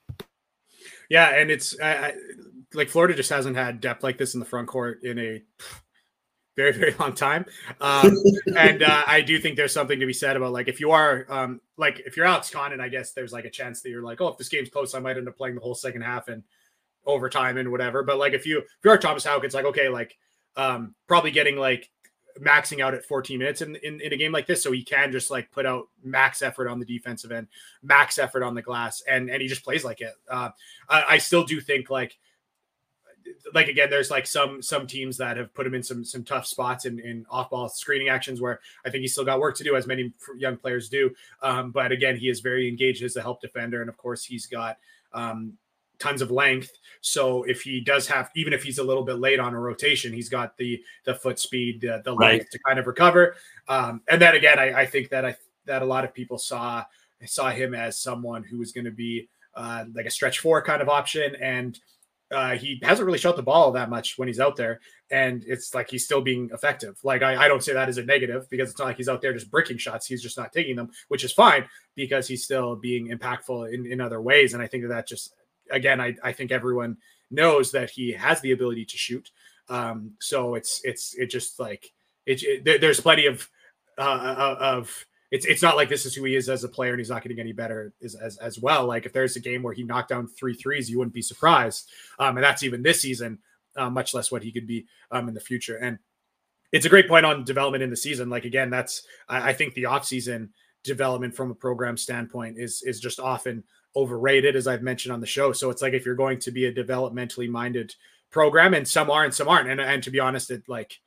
Yeah. And it's I, I, like, Florida just hasn't had depth like this in the front court in a very, very long time. Um, and uh, I do think there's something to be said about, like, if you are um, like, if you're Alex Condon, I guess there's like a chance that you're like, oh, if this game's close, I might end up playing the whole second half and overtime and whatever. But like, if you, if you're Thomas Houck, it's like, okay, like um, probably getting like maxing out at fourteen minutes in, in, in a game like this. So he can just like put out max effort on the defensive end, max effort on the glass. And, and he just plays like it. Uh, I, I still do think like, like, again, there's like some, some teams that have put him in some, some tough spots in, in off ball screening actions where I think he's still got work to do, as many young players do. Um, but again, he is very engaged as a help defender. And of course he's got, um, tons of length. So if he does have, even if he's a little bit late on a rotation, he's got the the foot speed, the, the length right. to kind of recover. Um, and then again, I, I think that I that a lot of people saw saw him as someone who was going to be uh, like a stretch four kind of option, and uh, he hasn't really shot the ball that much when he's out there, and it's like he's still being effective. Like I, I don't say that as a negative, because it's not like he's out there just bricking shots. He's just not taking them, which is fine, because he's still being impactful in, in other ways. And I think that that just, again, I, I think everyone knows that he has the ability to shoot. Um, so it's, it's, it just like, it, it there, there's plenty of, uh, of, it's, it's not like this is who he is as a player and he's not getting any better as, as, as well. Like if there's a game where he knocked down three threes, you wouldn't be surprised. Um, and that's even this season, uh, much less what he could be um, in the future. And it's a great point on development in the season. Like, again, that's, I, I think the offseason development from a program standpoint is, is just often overrated, as I've mentioned on the show. So it's like, if you're going to be a developmentally minded program, and some are and some aren't. And, and to be honest, it like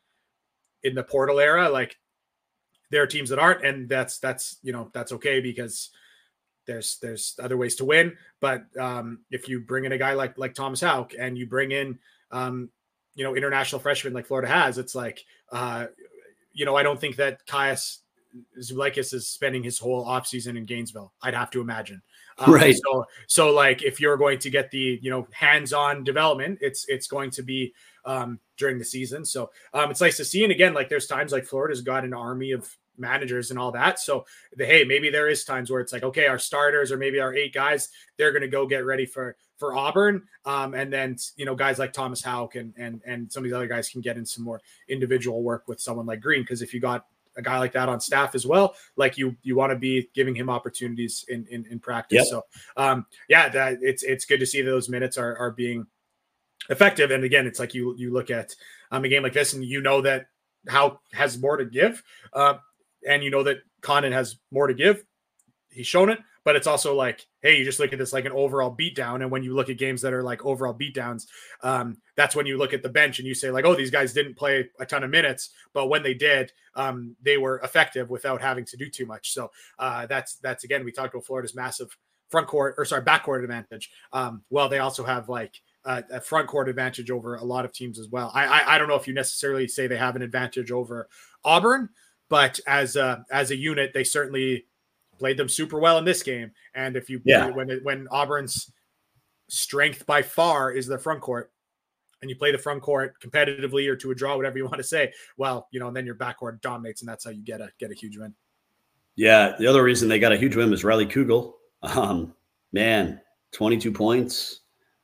in the portal era, like there are teams that aren't, and that's, that's, you know, that's okay, because there's, there's other ways to win. But um, if you bring in a guy like, like Thomas Houck, and you bring in, um, you know, international freshmen like Florida has, it's like, uh, you know, I don't think that Caius Zulaikis is spending his whole offseason in Gainesville, I'd have to imagine. Um, right. So, so like if you're going to get the, you know, hands-on development, it's, it's going to be um, during the season. So um, it's nice to see. And again, like there's times like Florida's got an army of managers and all that. So the, hey, maybe there is times where it's like, okay, our starters or maybe our eight guys, they're going to go get ready for, for Auburn. Um, and then, you know, guys like Thomas Houck and, and, and some of these other guys can get in some more individual work with someone like Green. Cause if you got a guy like that on staff as well, like you, you want to be giving him opportunities in, in, in practice. Yep. So um, yeah, that it's, it's good to see that those minutes are, are being effective. And again, it's like you, you look at um, a game like this and you know that Houck has more to give. Uh, and you know that Condon has more to give. He's shown it, but it's also like, hey, you just look at this like an overall beatdown. And when you look at games that are like overall beatdowns, um, that's when you look at the bench and you say like, oh, these guys didn't play a ton of minutes, but when they did, um, they were effective without having to do too much. So uh, that's, that's again, we talked about Florida's massive front court or sorry, backcourt advantage. Um, well, they also have like uh, a front court advantage over a lot of teams as well. I, I I don't know if you necessarily say they have an advantage over Auburn, but as a, as a unit, they certainly played them super well in this game. And if you, yeah. when, when Auburn's strength by far is their front court, and you play the front court competitively or to a draw, whatever you want to say, well, you know, and then your backcourt dominates, and that's how you get a, get a huge win. Yeah. The other reason they got a huge win was Riley Kugel. Um, man, twenty-two points.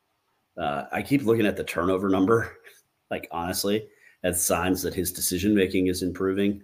Uh, I keep looking at the turnover number, like honestly, as signs that his decision-making is improving.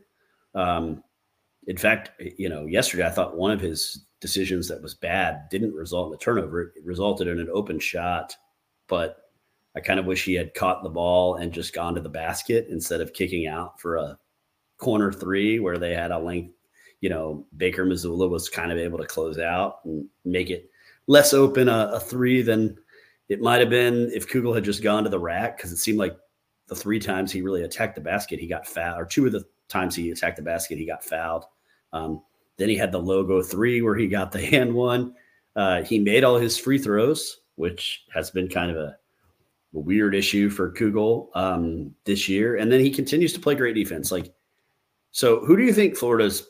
Um, in fact, you know, yesterday I thought one of his decisions that was bad didn't result in a turnover. It resulted in an open shot, but I kind of wish he had caught the ball and just gone to the basket instead of kicking out for a corner three where they had a length, you know, Baker Missoula was kind of able to close out and make it less open a, a three than it might've been if Kugel had just gone to the rack. Cause it seemed like the three times he really attacked the basket, he got fouled, or two of the times he attacked the basket, he got fouled. Um, then he had the logo three where he got the hand one. Uh, he made all his free throws, which has been kind of a, a weird issue for Kugel um, this year. And then he continues to play great defense. Like, so who do you think Florida's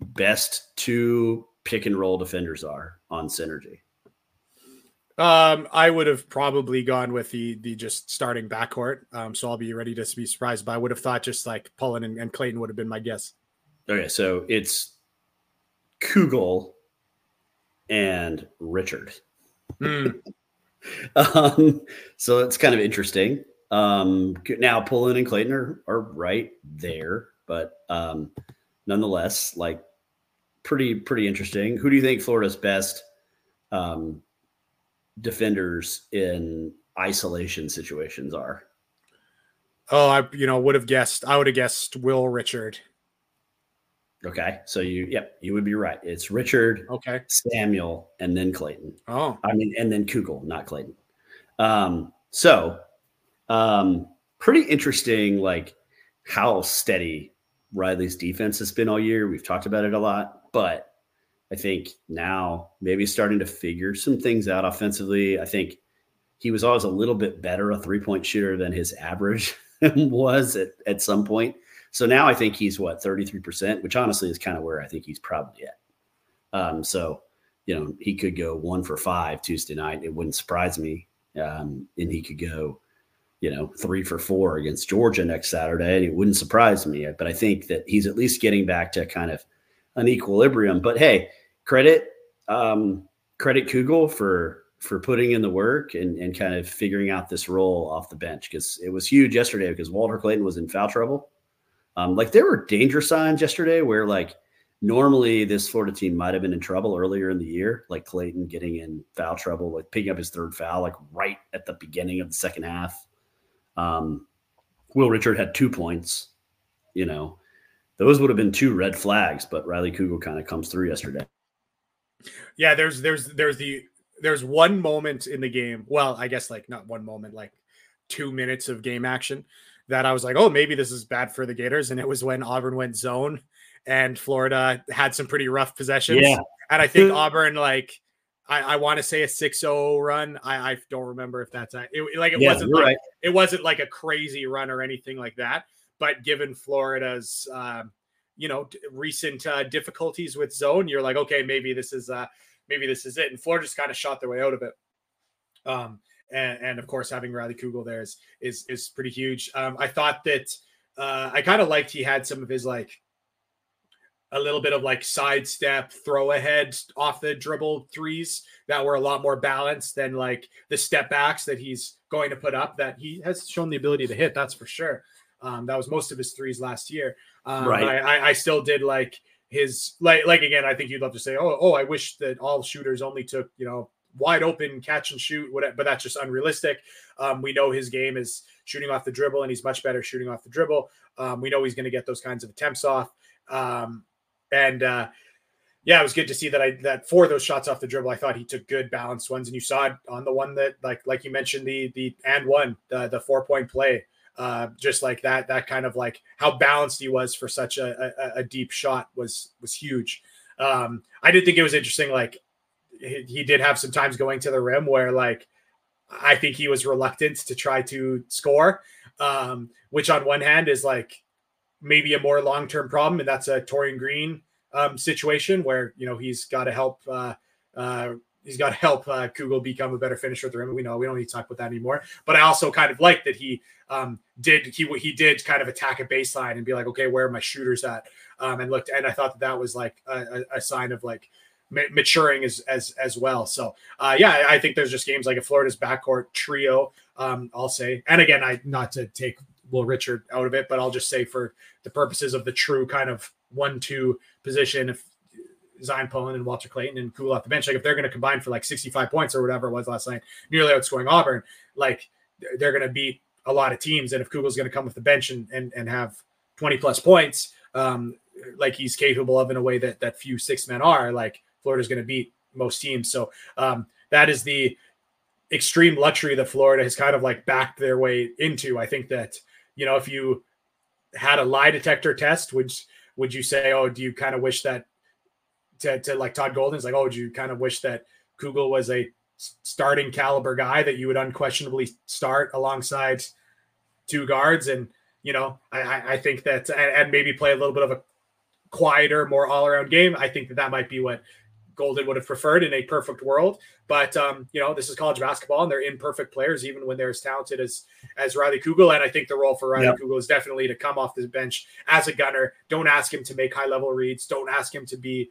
best two pick and roll defenders are on Synergy? Um, I would have probably gone with the the just starting backcourt. Um, so I'll be ready to be surprised. But I would have thought just like Pullen and, and Clayton would have been my guess. Okay, so it's Kugel and Richard. Mm. um, so it's kind of interesting. Um, now Pullen and Clayton are, are right there, but um, nonetheless, like pretty pretty interesting. Who do you think Florida's best um, defenders in isolation situations are? Oh, I you know would have guessed. I would have guessed Will Richard. Okay, so you yep, you would be right. It's Richard, okay, Samuel, and then Clayton. Oh, I mean, and then Kugel, not Clayton. Um, so um, pretty interesting, like how steady Riley's defense has been all year. We've talked about it a lot, but I think now maybe starting to figure some things out offensively. I think he was always a little bit better a three-point shooter than his average was at, at some point. So now I think he's what, thirty-three percent, which honestly is kind of where I think he's probably at. Um, so, you know, he could go one for five Tuesday night. It wouldn't surprise me. Um, and he could go, you know, three for four against Georgia next Saturday. And it wouldn't surprise me. But I think that he's at least getting back to kind of an equilibrium. But hey, credit, um, credit Kugel for, for putting in the work and, and kind of figuring out this role off the bench, because it was huge yesterday because Walter Clayton was in foul trouble. Um, like there were danger signs yesterday where like normally this Florida team might have been in trouble earlier in the year, like Clayton getting in foul trouble, like picking up his third foul, like right at the beginning of the second half. Um, Will Richard had two points, you know, those would have been two red flags, but Riley Kugel kind of comes through yesterday. Yeah. There's, there's, there's the, there's one moment in the game. Well, I guess like not one moment, like two minutes of game action that I was like, oh, maybe this is bad for the Gators. And it was when Auburn went zone and Florida had some pretty rough possessions. Yeah. And I think Auburn, like, I, I want to say a six oh run. I, I don't remember if that's a, it, like, it yeah, wasn't like, right. it wasn't like a crazy run or anything like that. But given Florida's, uh, you know, recent uh, difficulties with zone, you're like, okay, maybe this is, uh, maybe this is it. And Florida just kind of shot their way out of it. Um, and, and of course, having Riley Kugel there is, is, is pretty huge. Um, I thought that uh, I kind of liked he had some of his, like, a little bit of like sidestep, throw ahead off the dribble threes that were a lot more balanced than like the step backs that he's going to put up, that he has shown the ability to hit. That's for sure. Um, that was most of his threes last year. Um, right. I, I, I still did like his, like, like, again, I think you'd love to say, oh, oh, I wish that all shooters only took, you know, wide open catch and shoot, whatever, but that's just unrealistic. Um, we know his game is shooting off the dribble, and he's much better shooting off the dribble. Um, we know he's going to get those kinds of attempts off. Um, And uh, yeah, it was good to see that I that for those shots off the dribble, I thought he took good balanced ones, and you saw it on the one that, like like you mentioned, the the and one the the four point play, uh, just like that that kind of like how balanced he was for such a a, a deep shot was was huge. Um, I did think it was interesting. Like he, he did have some times going to the rim where like I think he was reluctant to try to score, um, which on one hand is like maybe a more long-term problem. And that's a Torian Green um, situation where, you know, he's got to help, uh, uh, he's got to help uh, Kugel become a better finisher at the rim. We know we don't need to talk about that anymore, but I also kind of like that he um, did, he, he did kind of attack a baseline and be like, okay, where are my shooters at? Um, and looked, and I thought that that was like a, a sign of like maturing as, as, as well. So uh, yeah, I think there's just games like a Florida's backcourt trio, um, I'll say, and again, I, not to take Will Richard out of it, but I'll just say for the purposes of the true kind of one, two position, if Zion Pullen and Walter Clayton and Kugel off the bench, like if they're going to combine for like sixty-five points or whatever it was last night, nearly outscoring Auburn, like they're going to beat a lot of teams. And if Kugel's going to come with the bench and, and, and have twenty plus points, um, like he's capable of in a way that, that few six men are, like Florida's going to beat most teams. So um, that is the extreme luxury that Florida has kind of like backed their way into. I think that, you know, if you had a lie detector test, would, would you say, oh, do you kind of wish that to, to like Todd Golden's like, oh, do you kind of wish that Kugel was a starting caliber guy that you would unquestionably start alongside two guards? And, you know, I, I think that, and maybe play a little bit of a quieter, more all around game. I think that that might be what Golden would have preferred in a perfect world. But, um, you know, this is college basketball and they're imperfect players, even when they're as talented as, as Riley Kugel. And I think the role for Riley yep. Kugel is definitely to come off the bench as a gunner. Don't ask him to make high level reads. Don't ask him to be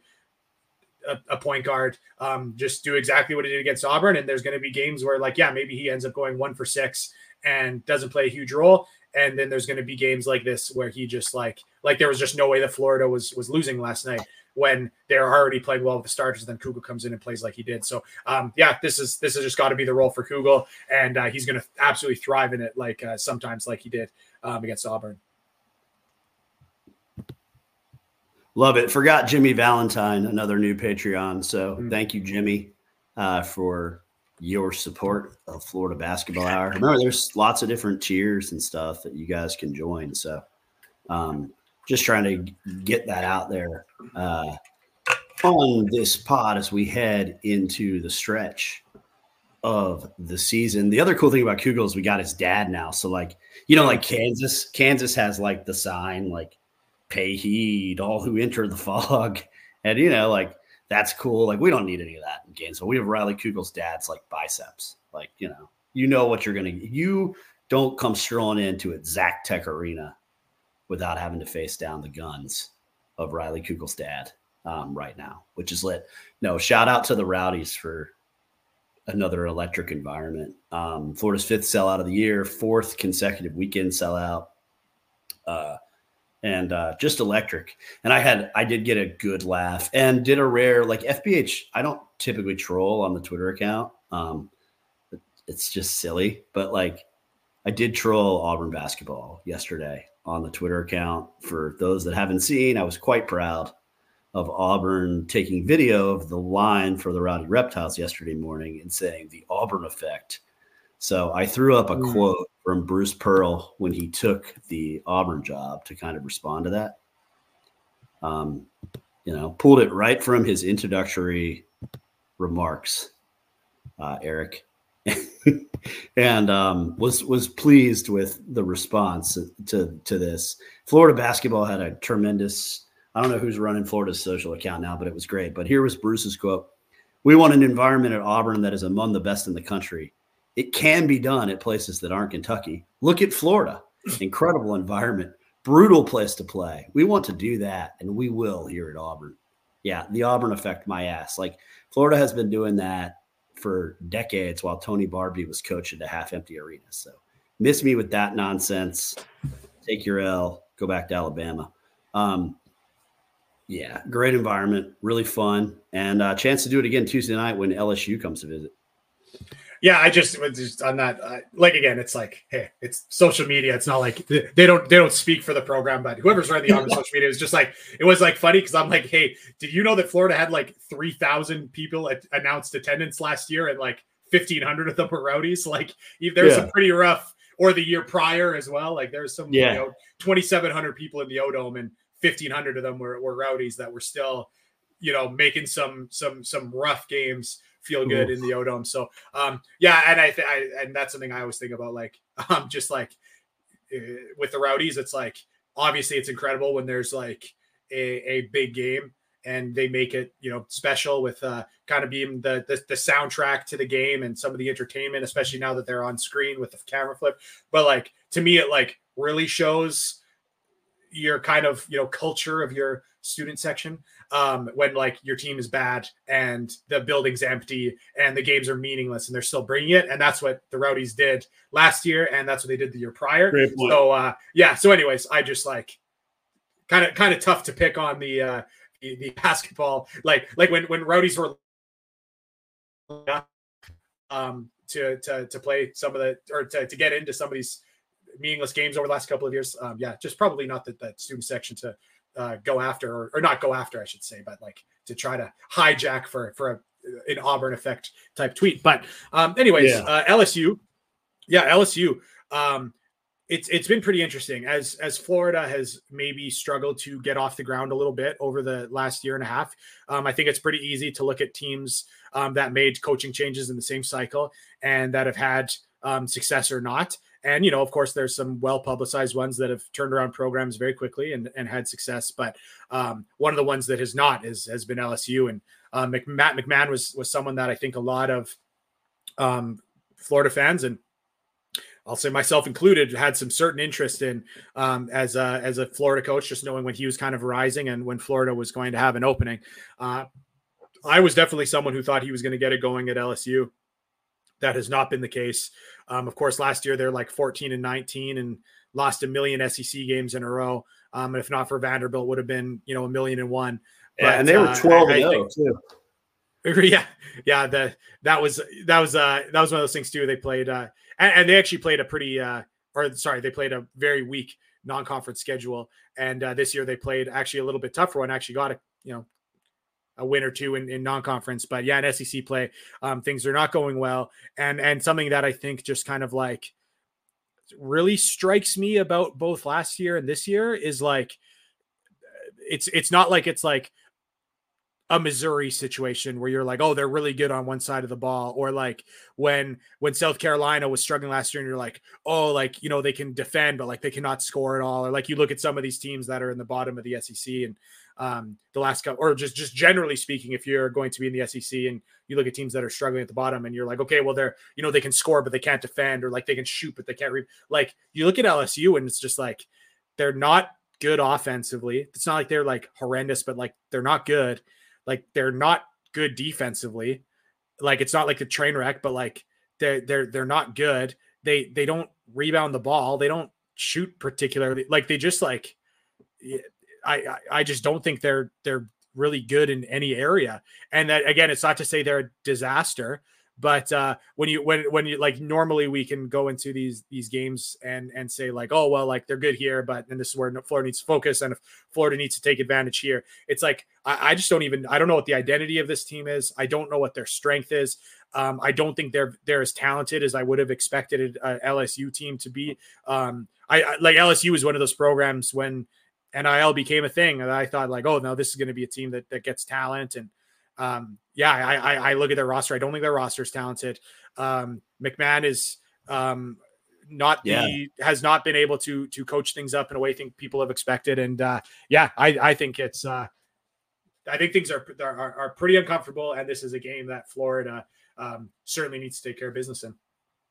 a, a point guard. Um, just do exactly what he did against Auburn. And there's going to be games where like, yeah, maybe he ends up going one for six and doesn't play a huge role. And then there's going to be games like this where he just like, like there was just no way that Florida was, was losing last night when they're already playing well with the starters. And then Kugel comes in and plays like he did. So um, yeah, this is, this has just got to be the role for Kugel, and uh, he's going to absolutely thrive in it. Like uh, sometimes like he did um, against Auburn. Love it. Forgot Jimmy Valentine, another new Patreon. So mm-hmm. thank you, Jimmy, uh, for your support of Florida Basketball Hour. Remember, there's lots of different tiers and stuff that you guys can join. So um, just trying to get that out there uh, on this pod as we head into the stretch of the season. The other cool thing about Kugel is we got his dad now. So like, you know, like Kansas, Kansas has like the sign, like pay heed all who enter the fog. And, you know, like that's cool. Like we don't need any of that in Gainesville. We have Riley Kugel's dad's like biceps. Like, you know, you know what you're going to, you don't come strolling into it, Zach Tech Arena without having to face down the guns of Riley Kugel's dad um, right now, which is lit. No, shout out to the Rowdies for another electric environment. Um, Florida's fifth sellout of the year, fourth consecutive weekend sellout, uh, and uh, just electric. And I had, I did get a good laugh and did a rare, like F B H. I don't typically troll on the Twitter account. Um, it's just silly, but like I did troll Auburn basketball yesterday on the Twitter account. For those that haven't seen, I was quite proud of Auburn taking video of the line for the Rowdy Reptiles yesterday morning and saying the Auburn effect. So I threw up a mm. quote from Bruce Pearl when he took the Auburn job to kind of respond to that. Um, you know, pulled it right from his introductory remarks, uh, Eric, and um, was was pleased with the response to to this. Florida basketball had a tremendous. I don't know who's running Florida's social account now, but it was great. But here was Bruce's quote. We want an environment at Auburn that is among the best in the country. It can be done at places that aren't Kentucky. Look at Florida. Incredible environment. Brutal place to play. We want to do that, and we will here at Auburn. Yeah, the Auburn effect, my ass. Like, Florida has been doing that for decades while Tony Barbee was coaching a half-empty arena. So miss me with that nonsense. Take your L. Go back to Alabama. Um, Yeah, great environment, really fun, and a chance to do it again Tuesday night when L S U comes to visit. Yeah, I just just on that, uh, like again, it's like, hey, it's social media. It's not like they don't they don't speak for the program, but whoever's running the Auburn social media is just like, it was like funny because I'm like, hey, did you know that Florida had like three thousand people at, announced attendance last year, and like fifteen hundred of them were Rowdies? Like there's yeah. some pretty rough, or the year prior as well. Like there's some, yeah. you know, twenty-seven hundred people in the O-Dome, and fifteen hundred of them were, were Rowdies that were still, you know, making some some some rough games feel good Ooh. in the O-Dome. So um, yeah, and I, th- I and that's something I always think about. Like um, just like uh, with the Rowdies, it's like obviously it's incredible when there's like a, a big game and they make it, you know, special with uh, kind of being the, the the soundtrack to the game and some of the entertainment, especially now that they're on screen with the camera flip. But like to me, it like really shows your kind of, you know, culture of your student section um, when like your team is bad and the building's empty and the games are meaningless and they're still bringing it. And that's what the Rowdies did last year. And that's what they did the year prior. So uh, yeah. So anyways, I just like kind of, kind of tough to pick on the, uh, the, the basketball, like, like when, when Rowdies were um, to, to, to play some of the, or to, to get into some of these meaningless games over the last couple of years. Um, yeah, just probably not that that student section to uh, go after or, or not go after, I should say, but like to try to hijack for, for a, an Auburn effect type tweet. But um, anyways, yeah. uh, L S U, yeah, L S U. Um, it's it's been pretty interesting as as Florida has maybe struggled to get off the ground a little bit over the last year and a half. Um, I think it's pretty easy to look at teams um, that made coaching changes in the same cycle and that have had um, success or not. And, you know, of course, there's some well-publicized ones that have turned around programs very quickly and, and had success. But um, one of the ones that has not is, has been L S U. And uh, Mc, Matt McMahon was was someone that I think a lot of um, Florida fans, and I'll say myself included, had some certain interest in um, as, a, as a Florida coach, just knowing when he was kind of rising and when Florida was going to have an opening. Uh, I was definitely someone who thought he was going to get it going at L S U. That has not been the case. Um, of course, last year they're like fourteen and nineteen and lost a million S E C games in a row. Um, if not for Vanderbilt, would have been, you know, a million and one. Yeah, but, and they were twelve uh, and oh too. Yeah, yeah. The that was that was uh that was one of those things too. They played uh and, and they actually played a pretty uh or sorry, they played a very weak non-conference schedule. And uh, this year they played actually a little bit tougher one. Actually got a you know. a win or two in, in non-conference, but yeah, in S E C play, um, things are not going well. And, and something that I think just kind of like really strikes me about both last year and this year is like, it's, it's not like it's like a Missouri situation where you're like, oh, they're really good on one side of the ball. Or like when, when South Carolina was struggling last year and you're like, oh, like, you know, they can defend, but like they cannot score at all. Or like you look at some of these teams that are in the bottom of the S E C and um, the last couple, or just, just generally speaking, if you're going to be in the S E C and you look at teams that are struggling at the bottom and you're like, okay, well, they're, you know, they can score, but they can't defend, or like they can shoot, but they can't read. Like you look at L S U and it's just like, they're not good offensively. It's not like they're like horrendous, but like they're not good. Like they're not good defensively. Like it's not like a train wreck, but like they're they're they're not good. They they don't rebound the ball. They don't shoot particularly. Like they just like I I just don't think they're they're really good in any area. And that again, it's not to say they're a disaster. But uh, when you when when you like normally we can go into these these games and and say like, oh well, like they're good here, but and this is where Florida needs to focus, and if Florida needs to take advantage here, it's like I, I just don't even I don't know what the identity of this team is. I don't know what their strength is. Um, I don't think they're they're as talented as I would have expected an L S U team to be. Um, I, I like L S U is one of those programs when N I L became a thing, and I thought like, oh no, this is going to be a team that that gets talent and. Um, yeah, I, I, I look at their roster. I don't think their roster is talented. Um, McMahon is um, not yeah. the has not been able to to coach things up in a way I think people have expected. And uh, yeah, I, I think it's uh, I think things are, are are pretty uncomfortable. And this is a game that Florida um, certainly needs to take care of business in.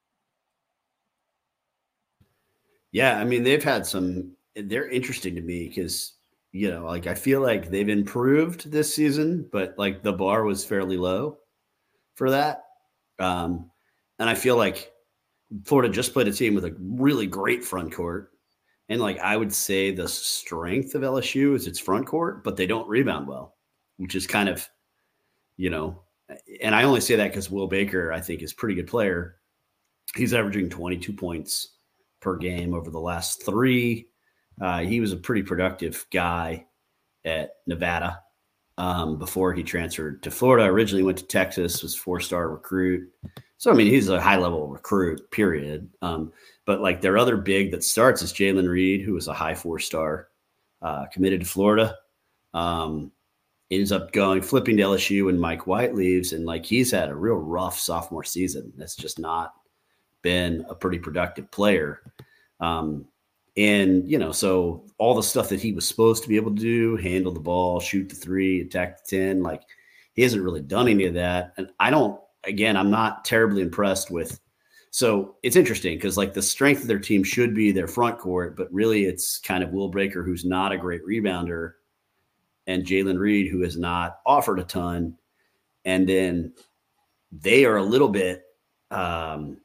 Yeah, I mean they've had some. They're interesting to me because. You know, like I feel like they've improved this season, but like the bar was fairly low for that. Um, and I feel like Florida just played a team with a really great front court. And like I would say the strength of L S U is its front court, but they don't rebound well, which is kind of, you know, and I only say that because Will Baker, I think, is a pretty good player. He's averaging twenty-two points per game over the last three. Uh, he was a pretty productive guy at Nevada um, before he transferred to Florida. Originally went to Texas, was four-star recruit. So, I mean, he's a high-level recruit, period. Um, but, like, their other big that starts is Jalen Reed, who was a high four-star, uh, committed to Florida. Um, ends up going, flipping to L S U when Mike White leaves. And, like, he's had a real rough sophomore season. That's just not been a pretty productive player. Um And, you know, so all the stuff that he was supposed to be able to do, handle the ball, shoot the three, attack the ten, like he hasn't really done any of that. And I don't, again, I'm not terribly impressed with. So it's interesting because like the strength of their team should be their front court, but really it's kind of Will Baker, who's not a great rebounder, and Jalen Reed, who has not offered a ton. And then they are a little bit, um,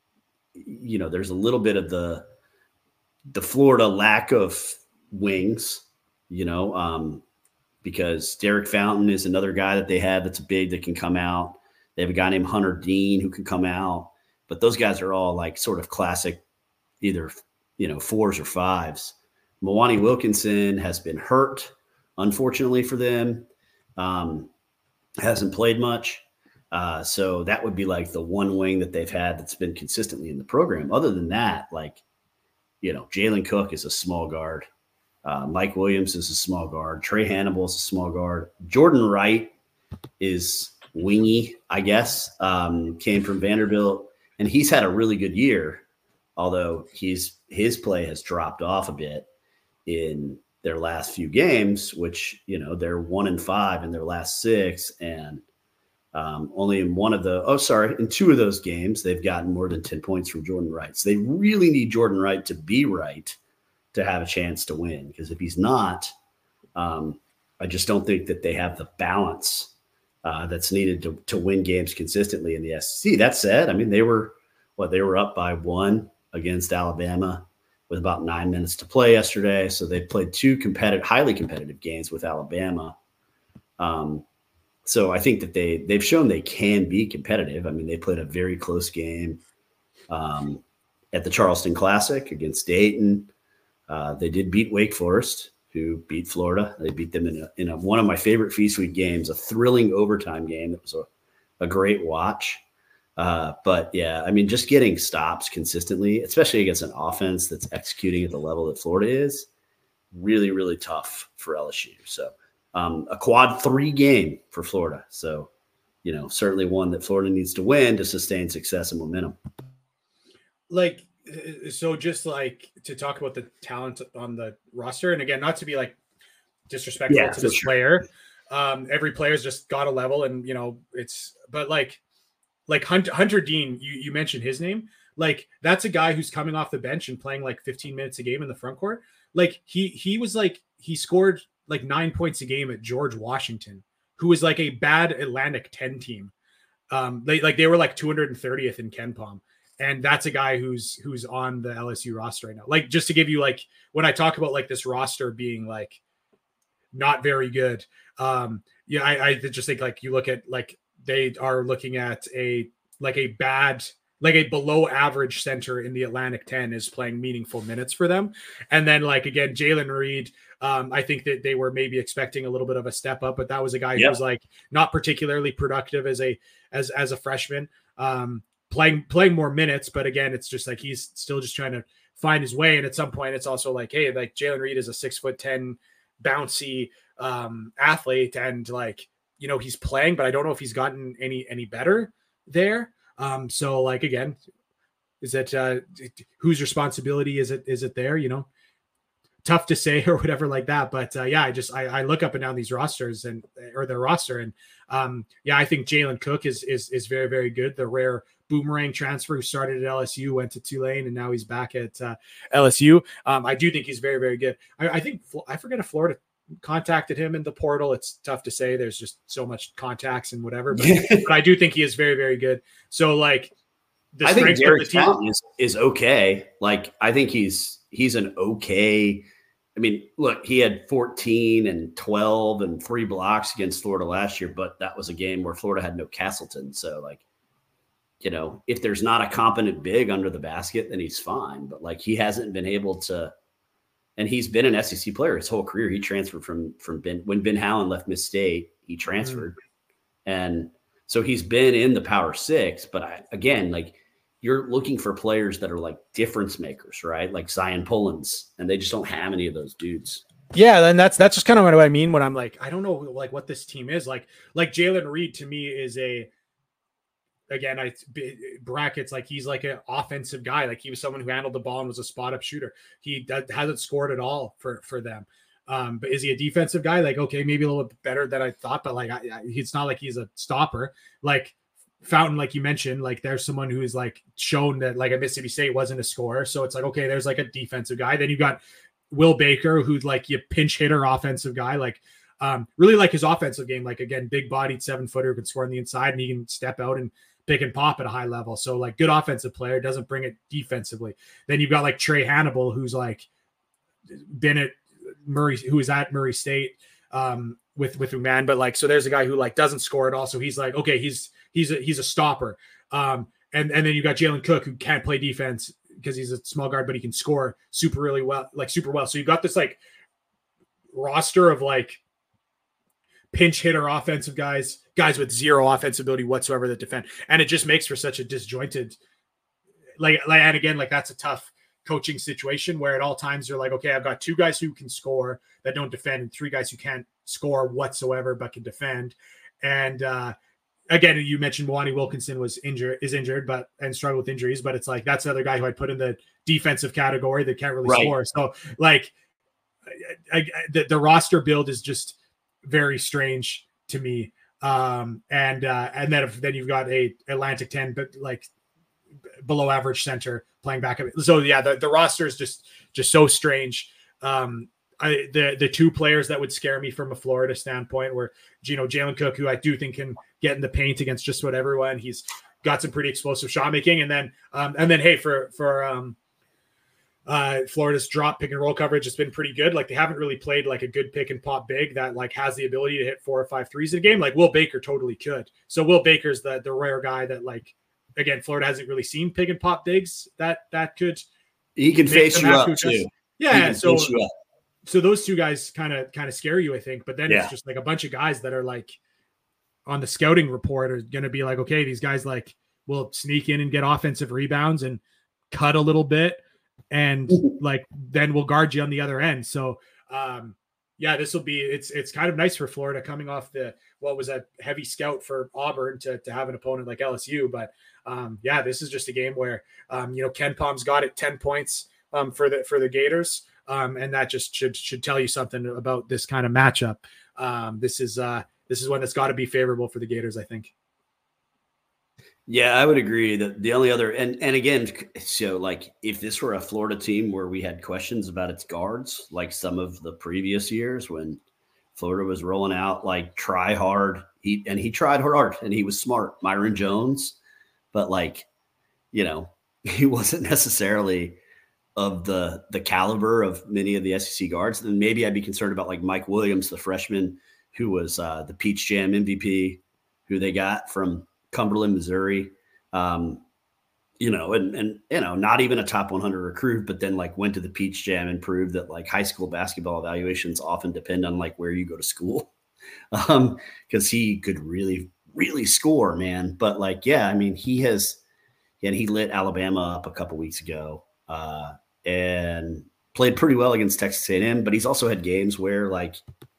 you know, there's a little bit of the, the Florida lack of wings, you know, um, because Derek Fountain is another guy that they have that's big that can come out. They have a guy named Hunter Dean who can come out, but those guys are all like sort of classic, either, you know, fours or fives. Mwani Wilkinson has been hurt, unfortunately for them, um, hasn't played much. Uh, so that would be like the one wing that they've had that's been consistently in the program. Other than that, like, you know, Jalen Cook is a small guard. Uh, Mike Williams is a small guard. Trey Hannibal is a small guard. Jordan Wright is wingy, I guess, um, came from Vanderbilt. And he's had a really good year, although he's his play has dropped off a bit in their last few games, which, you know, they're one and five in their last six. And Um, only in one of the, oh, sorry, in two of those games, they've gotten more than ten points from Jordan Wright. So they really need Jordan Wright to be right to have a chance to win. Because if he's not, um, I just don't think that they have the balance uh, that's needed to, to win games consistently in the S E C. That said, I mean, they were, what, they were up by one against Alabama with about nine minutes to play yesterday. So they played two competitive, highly competitive games with Alabama. Um, So I think that they, they've shown they can be competitive. I mean, they played a very close game um, at the Charleston Classic against Dayton. Uh, they did beat Wake Forest, who beat Florida. They beat them in, a, in a, one of my favorite Feast Week games, a thrilling overtime game. That was a, a great watch. Uh, but, yeah, I mean, just getting stops consistently, especially against an offense that's executing at the level that Florida is, really, really tough for L S U. So um, a quad three game for Florida. So, you know, certainly one that Florida needs to win to sustain success and momentum. Like, so just like to talk about the talent on the roster, and again, not to be like disrespectful yeah, to this sure. player. Um, every player's just got a level, and you know, it's but like like Hunter, Hunter Dean, you you mentioned his name. Like that's a guy who's coming off the bench and playing like fifteen minutes a game in the front court. Like he he was like he scored like nine points a game at George Washington, who was like a bad Atlantic ten team. Um, they like they were like two hundred thirtieth in KenPom. And that's a guy who's who's on the L S U roster right now. Like just to give you like when I talk about like this roster being like not very good. Um, yeah, I, I just think like you look at like they are looking at a like a bad like a below average center in the Atlantic ten is playing meaningful minutes for them. And then like again, Jalen Reed, um, I think that they were maybe expecting a little bit of a step up, but that was a guy yep. who was like not particularly productive as a as as a freshman. Um, playing playing more minutes, but again, it's just like he's still just trying to find his way. And at some point, it's also like, hey, like Jalen Reed is a six foot ten bouncy um, athlete, and like you know he's playing, but I don't know if he's gotten any any better there. Um, so like again, is it uh, whose responsibility is it is it there? You know, tough to say or whatever like that. But uh, yeah, I just I, I look up and down these rosters and or their roster, and um, yeah, I think Jalen Cook is is is very very good. The rare boomerang transfer who started at L S U, went to Tulane, and now he's back at uh, L S U. Um, I do think he's very, very good. I, I think I forget if Florida contacted him in the portal. It's tough to say. There's just so much contacts and whatever, but, but I do think he is very, very good. So like, the I think Derek team is is okay. Like I think he's he's an okay. I mean, look, he had fourteen and twelve and three blocks against Florida last year, but that was a game where Florida had no Castleton. So like, you know, if there's not a competent big under the basket, then he's fine. But like he hasn't been able to, and he's been an S E C player his whole career. He transferred from from Ben when Ben Howland left Miss State. He transferred, mm-hmm. and so he's been in the Power Six. But I, again, like you're looking for players that are like difference makers, right? Like Zion Pullins, and they just don't have any of those dudes. Yeah, then that's that's just kind of what I mean when I'm like, I don't know like what this team is like. Like Jalen Reed to me is a Again, I brackets like he's like an offensive guy. Like he was someone who handled the ball and was a spot up shooter. He does, hasn't scored at all for for them. Um, but is he a defensive guy? Like okay, maybe a little bit better than I thought. But like I, I, it's not like he's a stopper. Like Fountain, like you mentioned, like there's someone who is like shown that like at Mississippi State wasn't a scorer. So it's like okay, there's like a defensive guy. Then you got Will Baker, who's like your pinch hitter offensive guy. Like um, really like his offensive game. Like again, big bodied seven footer who can score on the inside and he can step out and pick and pop at a high level. So like good offensive player, doesn't bring it defensively. Then you've got like Trey Hannibal, who's like been at Murray, who is at Murray State um, with, with man. But like, so there's a guy who like doesn't score at all. So he's like, okay, he's, he's a, he's a stopper. Um, and, and then you got Jalen Cook who can't play defense because he's a small guard, but he can score super really well, like super well. So you've got this like roster of like pinch hitter offensive guys, guys with zero offensive ability whatsoever that defend. And it just makes for such a disjointed, like, like, and again, like that's a tough coaching situation where at all times you're like, okay, I've got two guys who can score that don't defend and three guys who can't score whatsoever, but can defend. And, uh, again, you mentioned Mwani Wilkinson was injured, is injured, but, and struggled with injuries, but it's like, that's another guy who I'd put in the defensive category that can't really right. score. So like I, I, the, the roster build is just very strange to me. Um, and, uh, and then, if, then you've got a Atlantic ten, but like below average center playing back. So yeah, the, the roster is just, just so strange. Um, I, the, the two players that would scare me from a Florida standpoint were, you know, Jalen Cook, who I do think can get in the paint against just about everyone. He's got some pretty explosive shot making. And then, um, and then, hey, for, for, um, Uh, Florida's drop pick and roll coverage has been pretty good. Like they haven't really played like a good pick and pop big that like has the ability to hit four or five threes in a game. Like Will Baker totally could. So Will Baker's the the rare guy that like, again, Florida hasn't really seen pick and pop bigs that that could. He can face you up too. Yeah. So, so those two guys kind of kind of scare you, I think. But then yeah. it's just like a bunch of guys that are like on the scouting report are going to be like, okay, these guys like will sneak in and get offensive rebounds and cut a little bit. And like, then we'll guard you on the other end. So, um, Yeah, this will be it's it's kind of nice for Florida coming off the what was a heavy scout for Auburn to, to have an opponent like L S U. But um, yeah, this is just a game where um, you know, Ken Palm's got it ten points um, for the for the Gators, um, and that just should should tell you something about this kind of matchup. Um, this is uh, this is one that's got to be favorable for the Gators, I think. Yeah, I would agree that the only other and and again, so like if this were a Florida team where we had questions about its guards, like some of the previous years when Florida was rolling out like try hard, he and he tried hard and he was smart, Myron Jones, but like, you know, he wasn't necessarily of the the caliber of many of the S E C guards. Then maybe I'd be concerned about like Mike Williams, the freshman who was uh, the Peach Jam M V P, who they got from Cumberland, Missouri, um, you know, and, and, you know, not even a top one hundred recruit, but then like went to the Peach Jam and proved that like high school basketball evaluations often depend on like where you go to school. Um, cause he could really, really score, man. But like, yeah, I mean, he has, and he lit Alabama up a couple weeks ago, uh, and played pretty well against Texas A and M, but he's also had games where like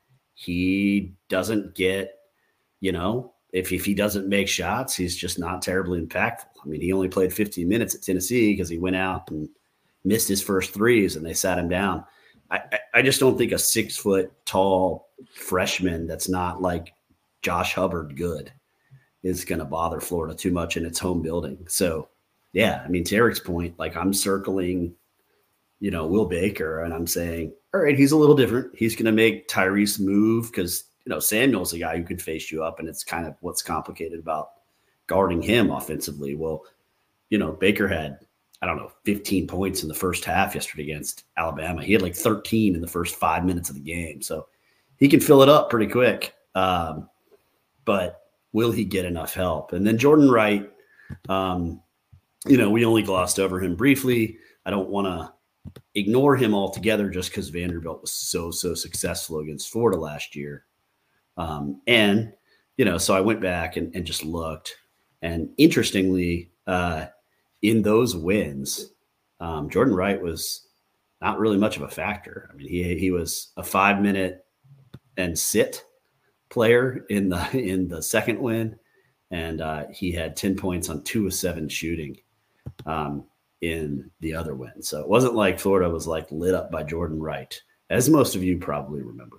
he doesn't get, you know, If if he doesn't make shots, he's just not terribly impactful. I mean, he only played fifteen minutes at Tennessee because he went out and missed his first threes and they sat him down. I, I, I just don't think a six foot tall freshman that's not like Josh Hubbard good is going to bother Florida too much in its home building. So, yeah, I mean, to Eric's point, like I'm circling, you know, Will Baker and I'm saying, all right, he's a little different. He's going to make Tyrese move because – you know, Samuel's a guy who can face you up, and it's kind of what's complicated about guarding him offensively. Well, you know, Baker had, I don't know, fifteen points in the first half yesterday against Alabama. He had like thirteen in the first five minutes of the game. So he can fill it up pretty quick. Um, but will he get enough help? And then Jordan Wright, um, you know, we only glossed over him briefly. I don't want to ignore him altogether just because Vanderbilt was so, so successful against Florida last year. Um, and, you know, so I went back and, and just looked. And interestingly, uh, in those wins, um, Jordan Wright was not really much of a factor. I mean, he he was a five minute and sit player in the in the second win, and uh, he had ten points on two of seven shooting um, in the other win. So it wasn't like Florida was like lit up by Jordan Wright, as most of you probably remember.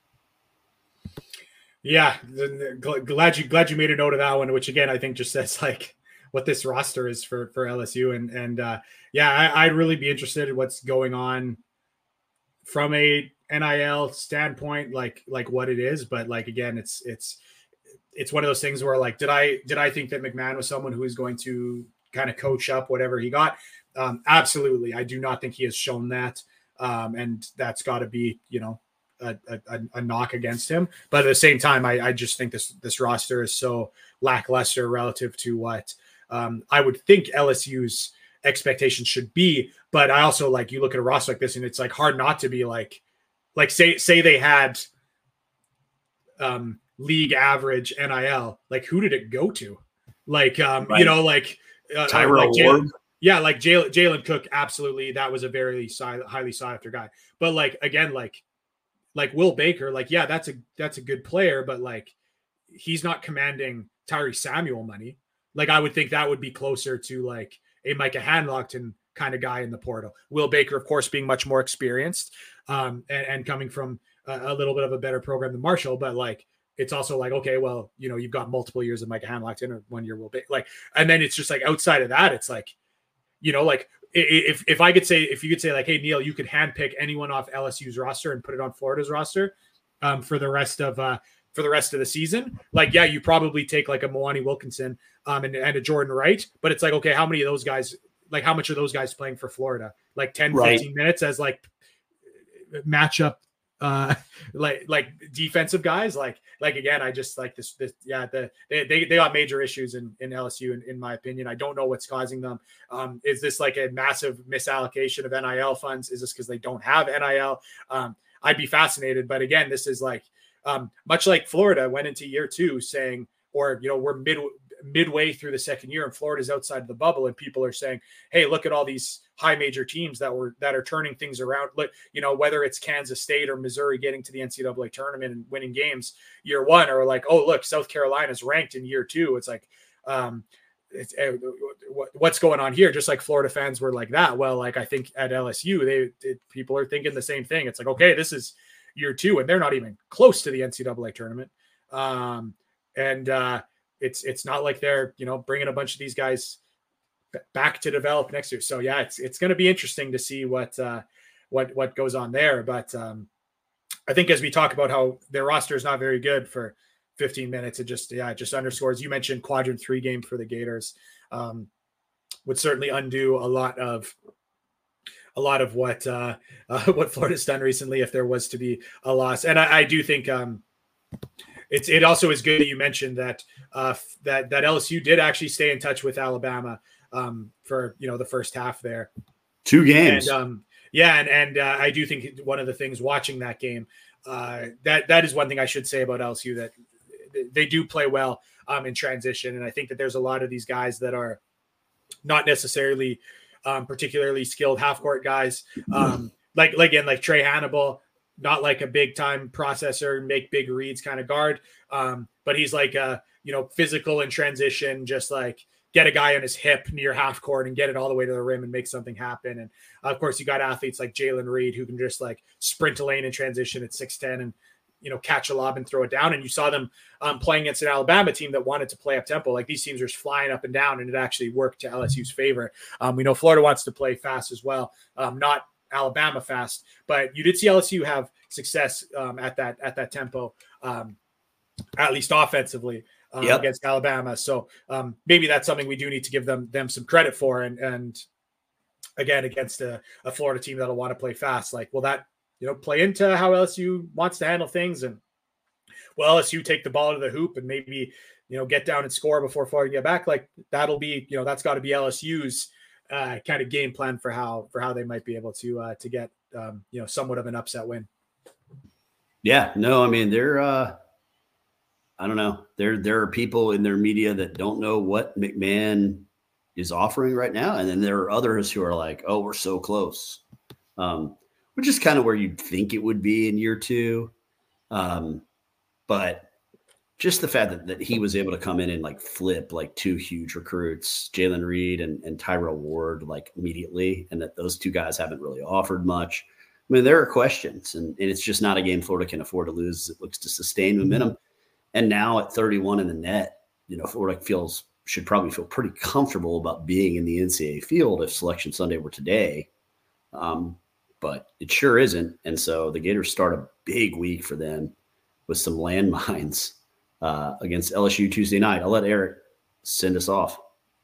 Yeah, glad you glad you made a note of that one, which again I think just says like what this roster is for for L S U, and and uh, yeah, I, I'd really be interested in what's going on from a N I L standpoint, like like what it is. But like again, it's it's it's one of those things where like did I did I think that McMahon was someone who is going to kind of coach up whatever he got? Um, absolutely, I do not think he has shown that, um, and that's got to be you know. A, a, a knock against him, but at the same time, I, I just think this this roster is so lackluster relative to what um, I would think L S U's expectations should be. But I also like you look at a roster like this, and it's like hard not to be like, like say say they had um, league average N I L, like who did it go to? Like um, right. you know, like uh, Tyrell like Ward. Yeah, like Jalen Jalen Cook, absolutely, that was a very highly sought after guy. But like again, like. Like Will Baker, like, yeah, that's a that's a good player, but like he's not commanding Tyrese Samuel money. Like I would think that would be closer to like a Micah Hanlockton kind of guy in the portal. Will Baker, of course, being much more experienced um, and, and coming from a, a little bit of a better program than Marshall, but like it's also like, okay, well, you know, you've got multiple years of Micah Hanlockton or one year Will Baker. Like, and then it's just like outside of that, it's like, you know, like if if I could say, if you could say like, hey, Neil, you could handpick anyone off L S U's roster and put it on Florida's roster um, for the rest of uh, for the rest of the season. Like, yeah, you probably take like a Moani Wilkinson um, and, and a Jordan Wright, but it's like, okay, how many of those guys, like how much are those guys playing for Florida? Like ten, right. fifteen minutes as like matchup, uh, like, like defensive guys. Like, like, again, I just like this, this yeah, the, they, they, they got major issues in, in L S U in, in my opinion. I don't know what's causing them. Um, is this like a massive misallocation of N I L funds? Is this because they don't have N I L? Um, I'd be fascinated, but again, this is like, um, much like Florida went into year two saying, or, you know, we're mid midway through the second year and Florida's outside of the bubble and people are saying, hey, look at all these high major teams that were that are turning things around. Look, you know, whether it's Kansas State or Missouri getting to the N C double A tournament and winning games year one, or like, oh, look, South Carolina's ranked in year two. It's like, um, it's uh, what's going on here? Just like Florida fans were like that. Well, like I think at L S U, they it, people are thinking the same thing. It's like, okay, this is year two, and they're not even close to the N C double A tournament. Um, and uh, it's it's not like they're you know bringing a bunch of these guys back to develop next year. So yeah, it's it's going to be interesting to see what uh, what what goes on there. But um, I think as we talk about how their roster is not very good for fifteen minutes, it just yeah it just underscores. You mentioned quadrant three game for the Gators um, would certainly undo a lot of a lot of what uh, uh, what Florida's done recently if there was to be a loss. And I, I do think um, it's it also is good that you mentioned that uh, that that L S U did actually stay in touch with Alabama um, for you know the first half there. Two games. And, um, yeah, and and uh, I do think one of the things watching that game uh, that that is one thing I should say about L S U, that they do play well um, in transition, and I think that there's a lot of these guys that are not necessarily um, particularly skilled half court guys, um, like like again like Trey Hannibal, not like a big time processor, make big reads kind of guard, um, but he's like a you know physical in transition, just like get a guy on his hip near half court and get it all the way to the rim and make something happen. And of course, you got athletes like Jalen Reed who can just like sprint a lane in transition at six ten and you know, catch a lob and throw it down. And you saw them um, playing against an Alabama team that wanted to play up tempo. Like these teams are just flying up and down, and it actually worked to L S U's favor. Um, we know Florida wants to play fast as well, um, not Alabama fast, but you did see L S U have success um, at that at that tempo, um, at least offensively um, yep. against Alabama. So um, maybe that's something we do need to give them them some credit for. And and again, against a, a Florida team that'll want to play fast, like will that you know, play into how L S U wants to handle things. And well, L S U take the ball to the hoop and maybe, you know, get down and score before Florida get back. Like that'll be, you know, that's got to be L S U's uh, kind of game plan for how, for how they might be able to, uh, to get, um, you know, somewhat of an upset win. Yeah, no, I mean, they're, uh, I don't know. There, there are people in their media that don't know what McMahon is offering right now. And then there are others who are like, oh, we're so close. Um, which is kind of where you'd think it would be in year two. Um, but just the fact that, that he was able to come in and like flip like two huge recruits, Jalen Reed and, and Tyrell Ward, like immediately, and that those two guys haven't really offered much. I mean, there are questions, and, and it's just not a game Florida can afford to lose. It looks to sustain momentum. And now at thirty-one in the net, you know, Florida feels should probably feel pretty comfortable about being in the N C double A field if Selection Sunday were today. Um, But it sure isn't. And so the Gators start a big week for them with some landmines uh, against L S U Tuesday night. I'll let Eric send us off.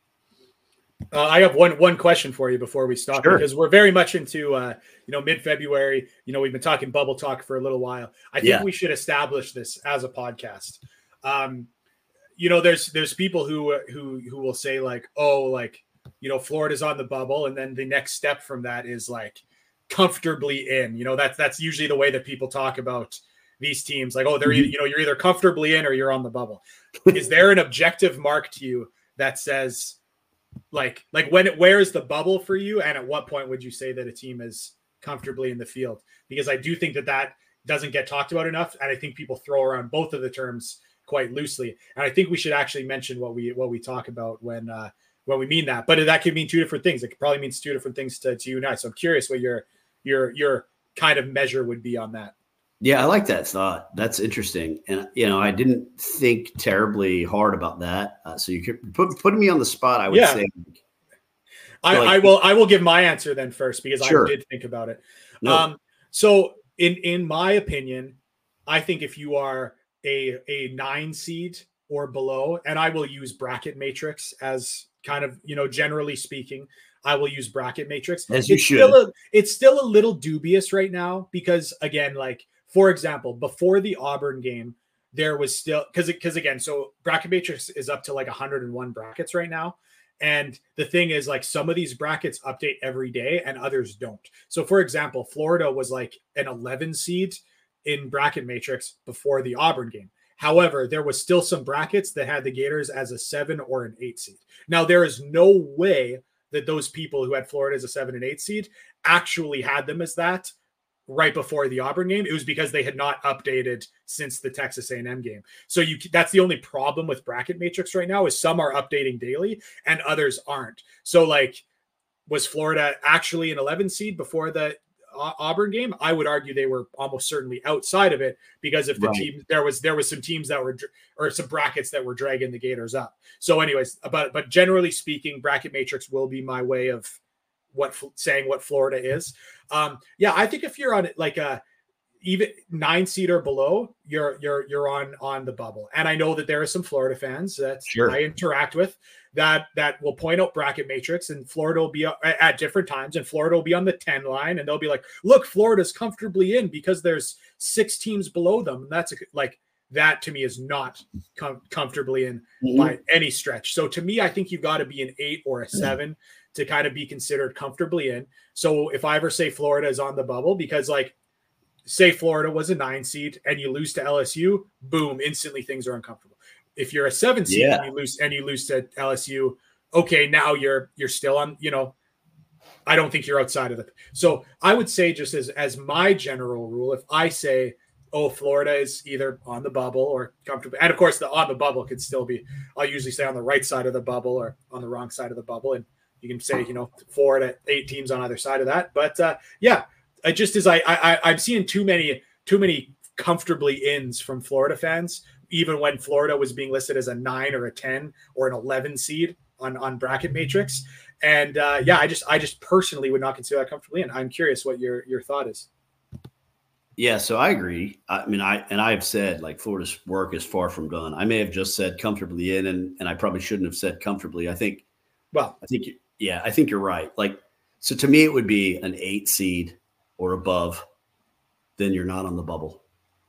Uh, I have one one question for you before we stop, sure. because we're very much into uh, you know mid-February. You know, we've been talking bubble talk for a little while. I think yeah. we should establish this as a podcast. Um, you know, there's there's people who who who will say like, oh, like you know, Florida's on the bubble, and then the next step from that is like comfortably in. You know, that's that's usually the way that people talk about these teams. Like, oh, they're either, you know, you're either comfortably in or you're on the bubble. Is there an objective mark to you that says like like when where is the bubble for you, and at what point would you say that a team is comfortably in the field? Because I do think that that doesn't get talked about enough, and I think people throw around both of the terms quite loosely. And I think we should actually mention what we what we talk about when uh when we mean that. But that could mean two different things. It could probably means two different things to, to you and I. So I'm curious what your your your kind of measure would be on that. Yeah, I like that thought. That's interesting. And, you know, I didn't think terribly hard about that. Uh, so you could put putting me on the spot, I would yeah. say. I, like, I will I will give my answer then first, because sure. I did think about it. No. Um, so in, in my opinion, I think if you are a, a nine seed or below, and I will use bracket matrix as kind of, you know, generally speaking, I will use bracket matrix. As you it's should. Still a, it's still a little dubious right now because, again, like, for example, before the Auburn game, there was still – because, because again, so bracket matrix is up to like one hundred one brackets right now. And the thing is, like, some of these brackets update every day and others don't. So, for example, Florida was like an eleven seed in bracket matrix before the Auburn game. However, there was still some brackets that had the Gators as a seven or an eight seed. Now, there is no way that those people who had Florida as a seven and eight seed actually had them as that right before the Auburn game. It was because they had not updated since the Texas A and M game. So you that's the only problem with bracket matrix right now is some are updating daily and others aren't. So like, was Florida actually an eleven seed before the Auburn game? I would argue they were almost certainly outside of it because if the right. team there was there was some teams that were or some brackets that were dragging the Gators up. So anyways, but but generally speaking, bracket matrix will be my way of what saying what Florida is. Um, yeah, I think if you're on like a even nine seed or below, you're you're you're on on the bubble. And I know that there are some Florida fans that sure. I interact with that that will point out bracket matrix, and Florida will be at different times, and Florida will be on the ten line, and they'll be like, look, Florida's comfortably in because there's six teams below them. And that's a, like that to me is not com- comfortably in mm-hmm. by any stretch. So to me, I think you've got to be an eight or a seven mm-hmm. to kind of be considered comfortably in. So if I ever say Florida is on the bubble, because like say Florida was a nine seed and you lose to L S U, boom, instantly things are uncomfortable. If you're a seven seed yeah. and you lose and you lose to L S U, okay, now you're you're still on, you know, I don't think you're outside of it. So I would say just as as my general rule, if I say, oh, Florida is either on the bubble or comfortable, and of course the on the bubble could still be, I'll usually say on the right side of the bubble or on the wrong side of the bubble. And you can say, you know, four to eight teams on either side of that. But uh, yeah, I just as I, I I'm seeing too many too many comfortably ins from Florida fans, even when Florida was being listed as a nine or a ten or an eleven seed on, on bracket matrix. And uh, yeah, I just, I just personally would not consider that comfortably in. I'm curious what your, your thought is. Yeah. So I agree. I mean, I, and I've said like Florida's work is far from done. I may have just said comfortably in, and, and I probably shouldn't have said comfortably. I think, well, I think, yeah, I think you're right. Like, so to me, it would be an eight seed or above, then you're not on the bubble.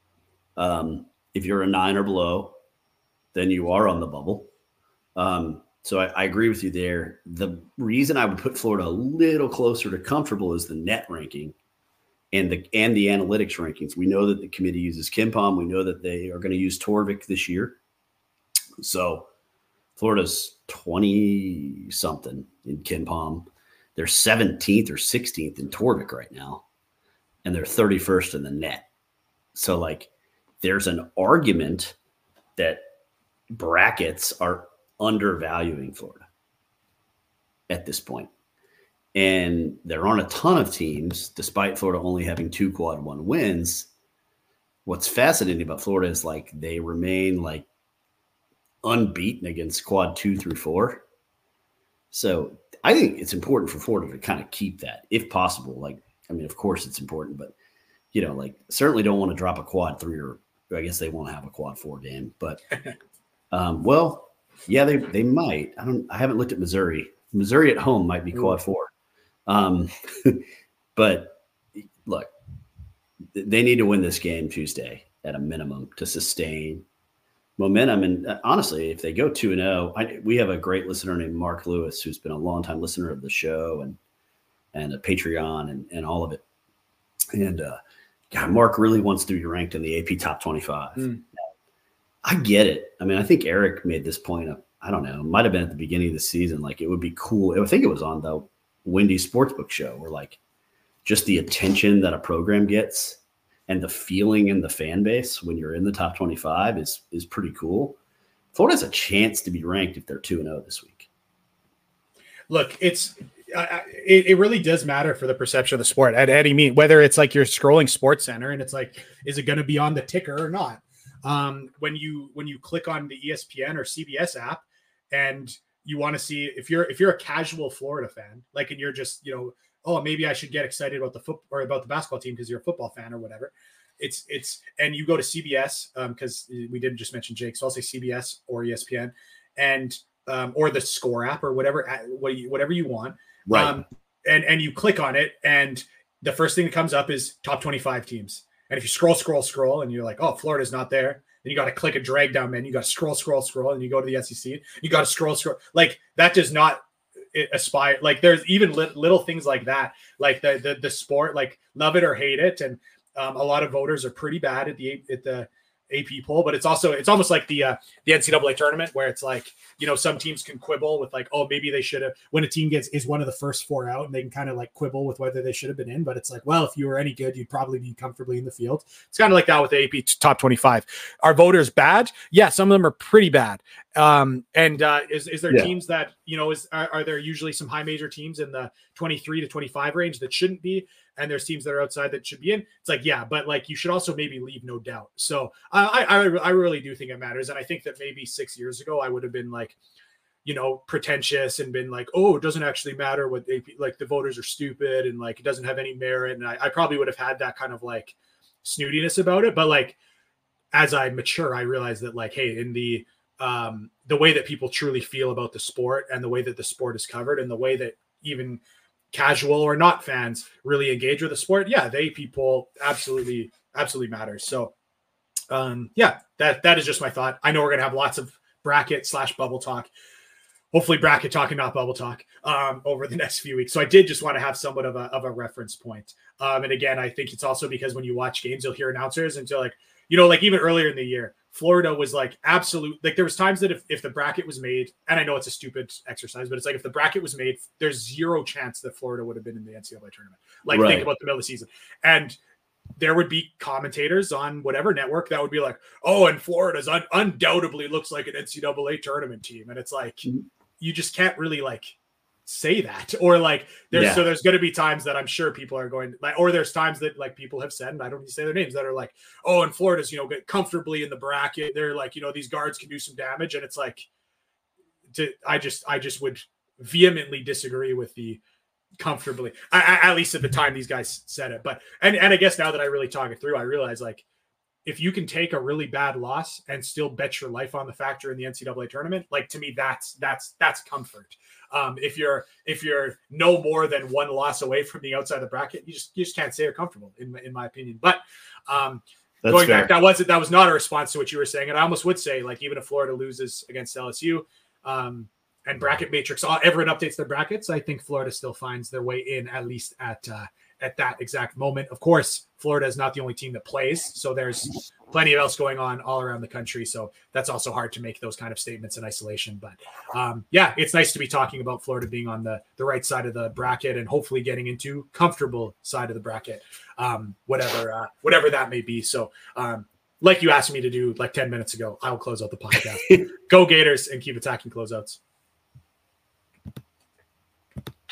Um, If you're a nine or below, then you are on the bubble. Um, so I, I agree with you there. The reason I would put Florida a little closer to comfortable is the net ranking and the and the analytics rankings. We know that the committee uses KenPom. We know that they are going to use Torvik this year. So Florida's twenty-something in KenPom. They're seventeenth or sixteenth in Torvik right now, and they're thirty-first in the net. So, like, there's an argument that brackets are undervaluing Florida at this point. And there aren't a ton of teams, despite Florida only having two quad one wins. What's fascinating about Florida is like they remain like unbeaten against quad two through four. So I think it's important for Florida to kind of keep that if possible. Like, I mean, of course it's important, but you know, like certainly don't want to drop a quad three or I guess they won't have a quad four game, but um, well, yeah, they, they might. I don't, I haven't looked at Missouri. Missouri at home might be quad four. Um, but look, they need to win this game Tuesday at a minimum to sustain momentum. And uh, honestly, if they go two and oh, we have a great listener named Mark Lewis, who's been a longtime listener of the show and, and a Patreon and, and all of it. And, uh, God, Mark really wants to be ranked in the A P top twenty-five. Mm. I get it. I mean, I think Eric made this point of, I don't know, it might have been at the beginning of the season. Like, it would be cool. I think it was on the Wendy Sportsbook show where, like, just the attention that a program gets and the feeling in the fan base when you're in the top twenty-five is is pretty cool. Florida has a chance to be ranked if they're two and oh this week. Look, it's I, it, it really does matter for the perception of the sport at any mean, whether it's like you're scrolling Sports Center and it's like, is it going to be on the ticker or not? Um, when you, when you click on the E S P N or C B S app and you want to see if you're, if you're a casual Florida fan, like, and you're just, you know, oh, maybe I should get excited about the foot or about the basketball team because you're a football fan or whatever. It's, it's, and you go to C B S um, cause we didn't just mention Jake. So I'll say C B S or E S P N and, um, or the Score app or whatever, whatever you want. Right. Um, and, and you click on it and the first thing that comes up is top twenty-five teams. And if you scroll, scroll, scroll, and you're like, oh, Florida's not there, then you got to click a drag down menu. You got to scroll, scroll, scroll, and you go to the S E C. You got to scroll, scroll. Like, that does not aspire. Like, there's even li- little things like that. Like the, the, the sport, like, love it or hate it. And um, a lot of voters are pretty bad at the, at the, A P poll, but it's also it's almost like the uh, the N C double A tournament where it's like, you know, some teams can quibble with like, oh, maybe they should have, when a team gets is one of the first four out, and they can kind of like quibble with whether they should have been in. But it's like, well, if you were any good, you'd probably be comfortably in the field. It's kind of like that with the A P top twenty-five. Are voters bad? Yeah, some of them are pretty bad. Um, and uh, is is there yeah. teams that, you know, is are, are there usually some high major teams in the twenty-three to twenty-five range that shouldn't be? And there's teams that are outside that should be in. It's like, yeah, but like you should also maybe leave no doubt. So I, I, I really do think it matters. And I think that maybe six years ago, I would have been like, you know, pretentious and been like, oh, it doesn't actually matter what A P, like the voters are stupid and like, it doesn't have any merit. And I, I probably would have had that kind of like snootiness about it. But like, as I mature, I realize that like, hey, in the, um, the way that people truly feel about the sport and the way that the sport is covered and the way that even casual or not fans really engage with the sport, yeah, the A P poll absolutely, absolutely matters. So, um, yeah, that that is just my thought. I know we're gonna have lots of bracket slash bubble talk, hopefully bracket talk and not bubble talk, um, over the next few weeks. So I did just want to have somewhat of a of a reference point. Um, and again, I think it's also because when you watch games, you'll hear announcers and you're like, you know, like even earlier in the year, Florida was like absolute, like there was times that if, if the bracket was made, and I know it's a stupid exercise, but it's like if the bracket was made, there's zero chance that Florida would have been in the N C double A tournament. Like right. Think about the middle of the season. And there would be commentators on whatever network that would be like, oh, and Florida's un- undoubtedly looks like an N C double A tournament team. And it's like, mm-hmm. you just can't really like say that, or like there's yeah. so there's going to be times that I'm sure people are going like, or there's times that like people have said, and I don't need to say their names, that are like, oh, and Florida's, you know, get comfortably in the bracket. They're like, you know, these guards can do some damage. And it's like, to, I just, I just would vehemently disagree with the comfortably, I, I, at least at the time these guys said it. But, and, and I guess now that I really talk it through, I realize like, if you can take a really bad loss and still bet your life on the factor in the N C double A tournament, like to me, that's, that's, that's comfort. Um, if you're if you're no more than one loss away from the outside of the bracket, you just you just can't say you're comfortable, in my, in my opinion. But um, going fair. back, that wasn't that was not a response to what you were saying, and I almost would say like even if Florida loses against L S U, um, and bracket matrix, everyone updates their brackets, I think Florida still finds their way in at least at uh, at that exact moment. Of course, Florida is not the only team that plays, so there's plenty of else going on all around the country. So that's also hard to make those kind of statements in isolation. But um, yeah, it's nice to be talking about Florida being on the, the right side of the bracket and hopefully getting into comfortable side of the bracket, um, whatever uh, whatever that may be. So um, like you asked me to do like ten minutes ago, I'll close out the podcast. Go Gators and keep attacking closeouts.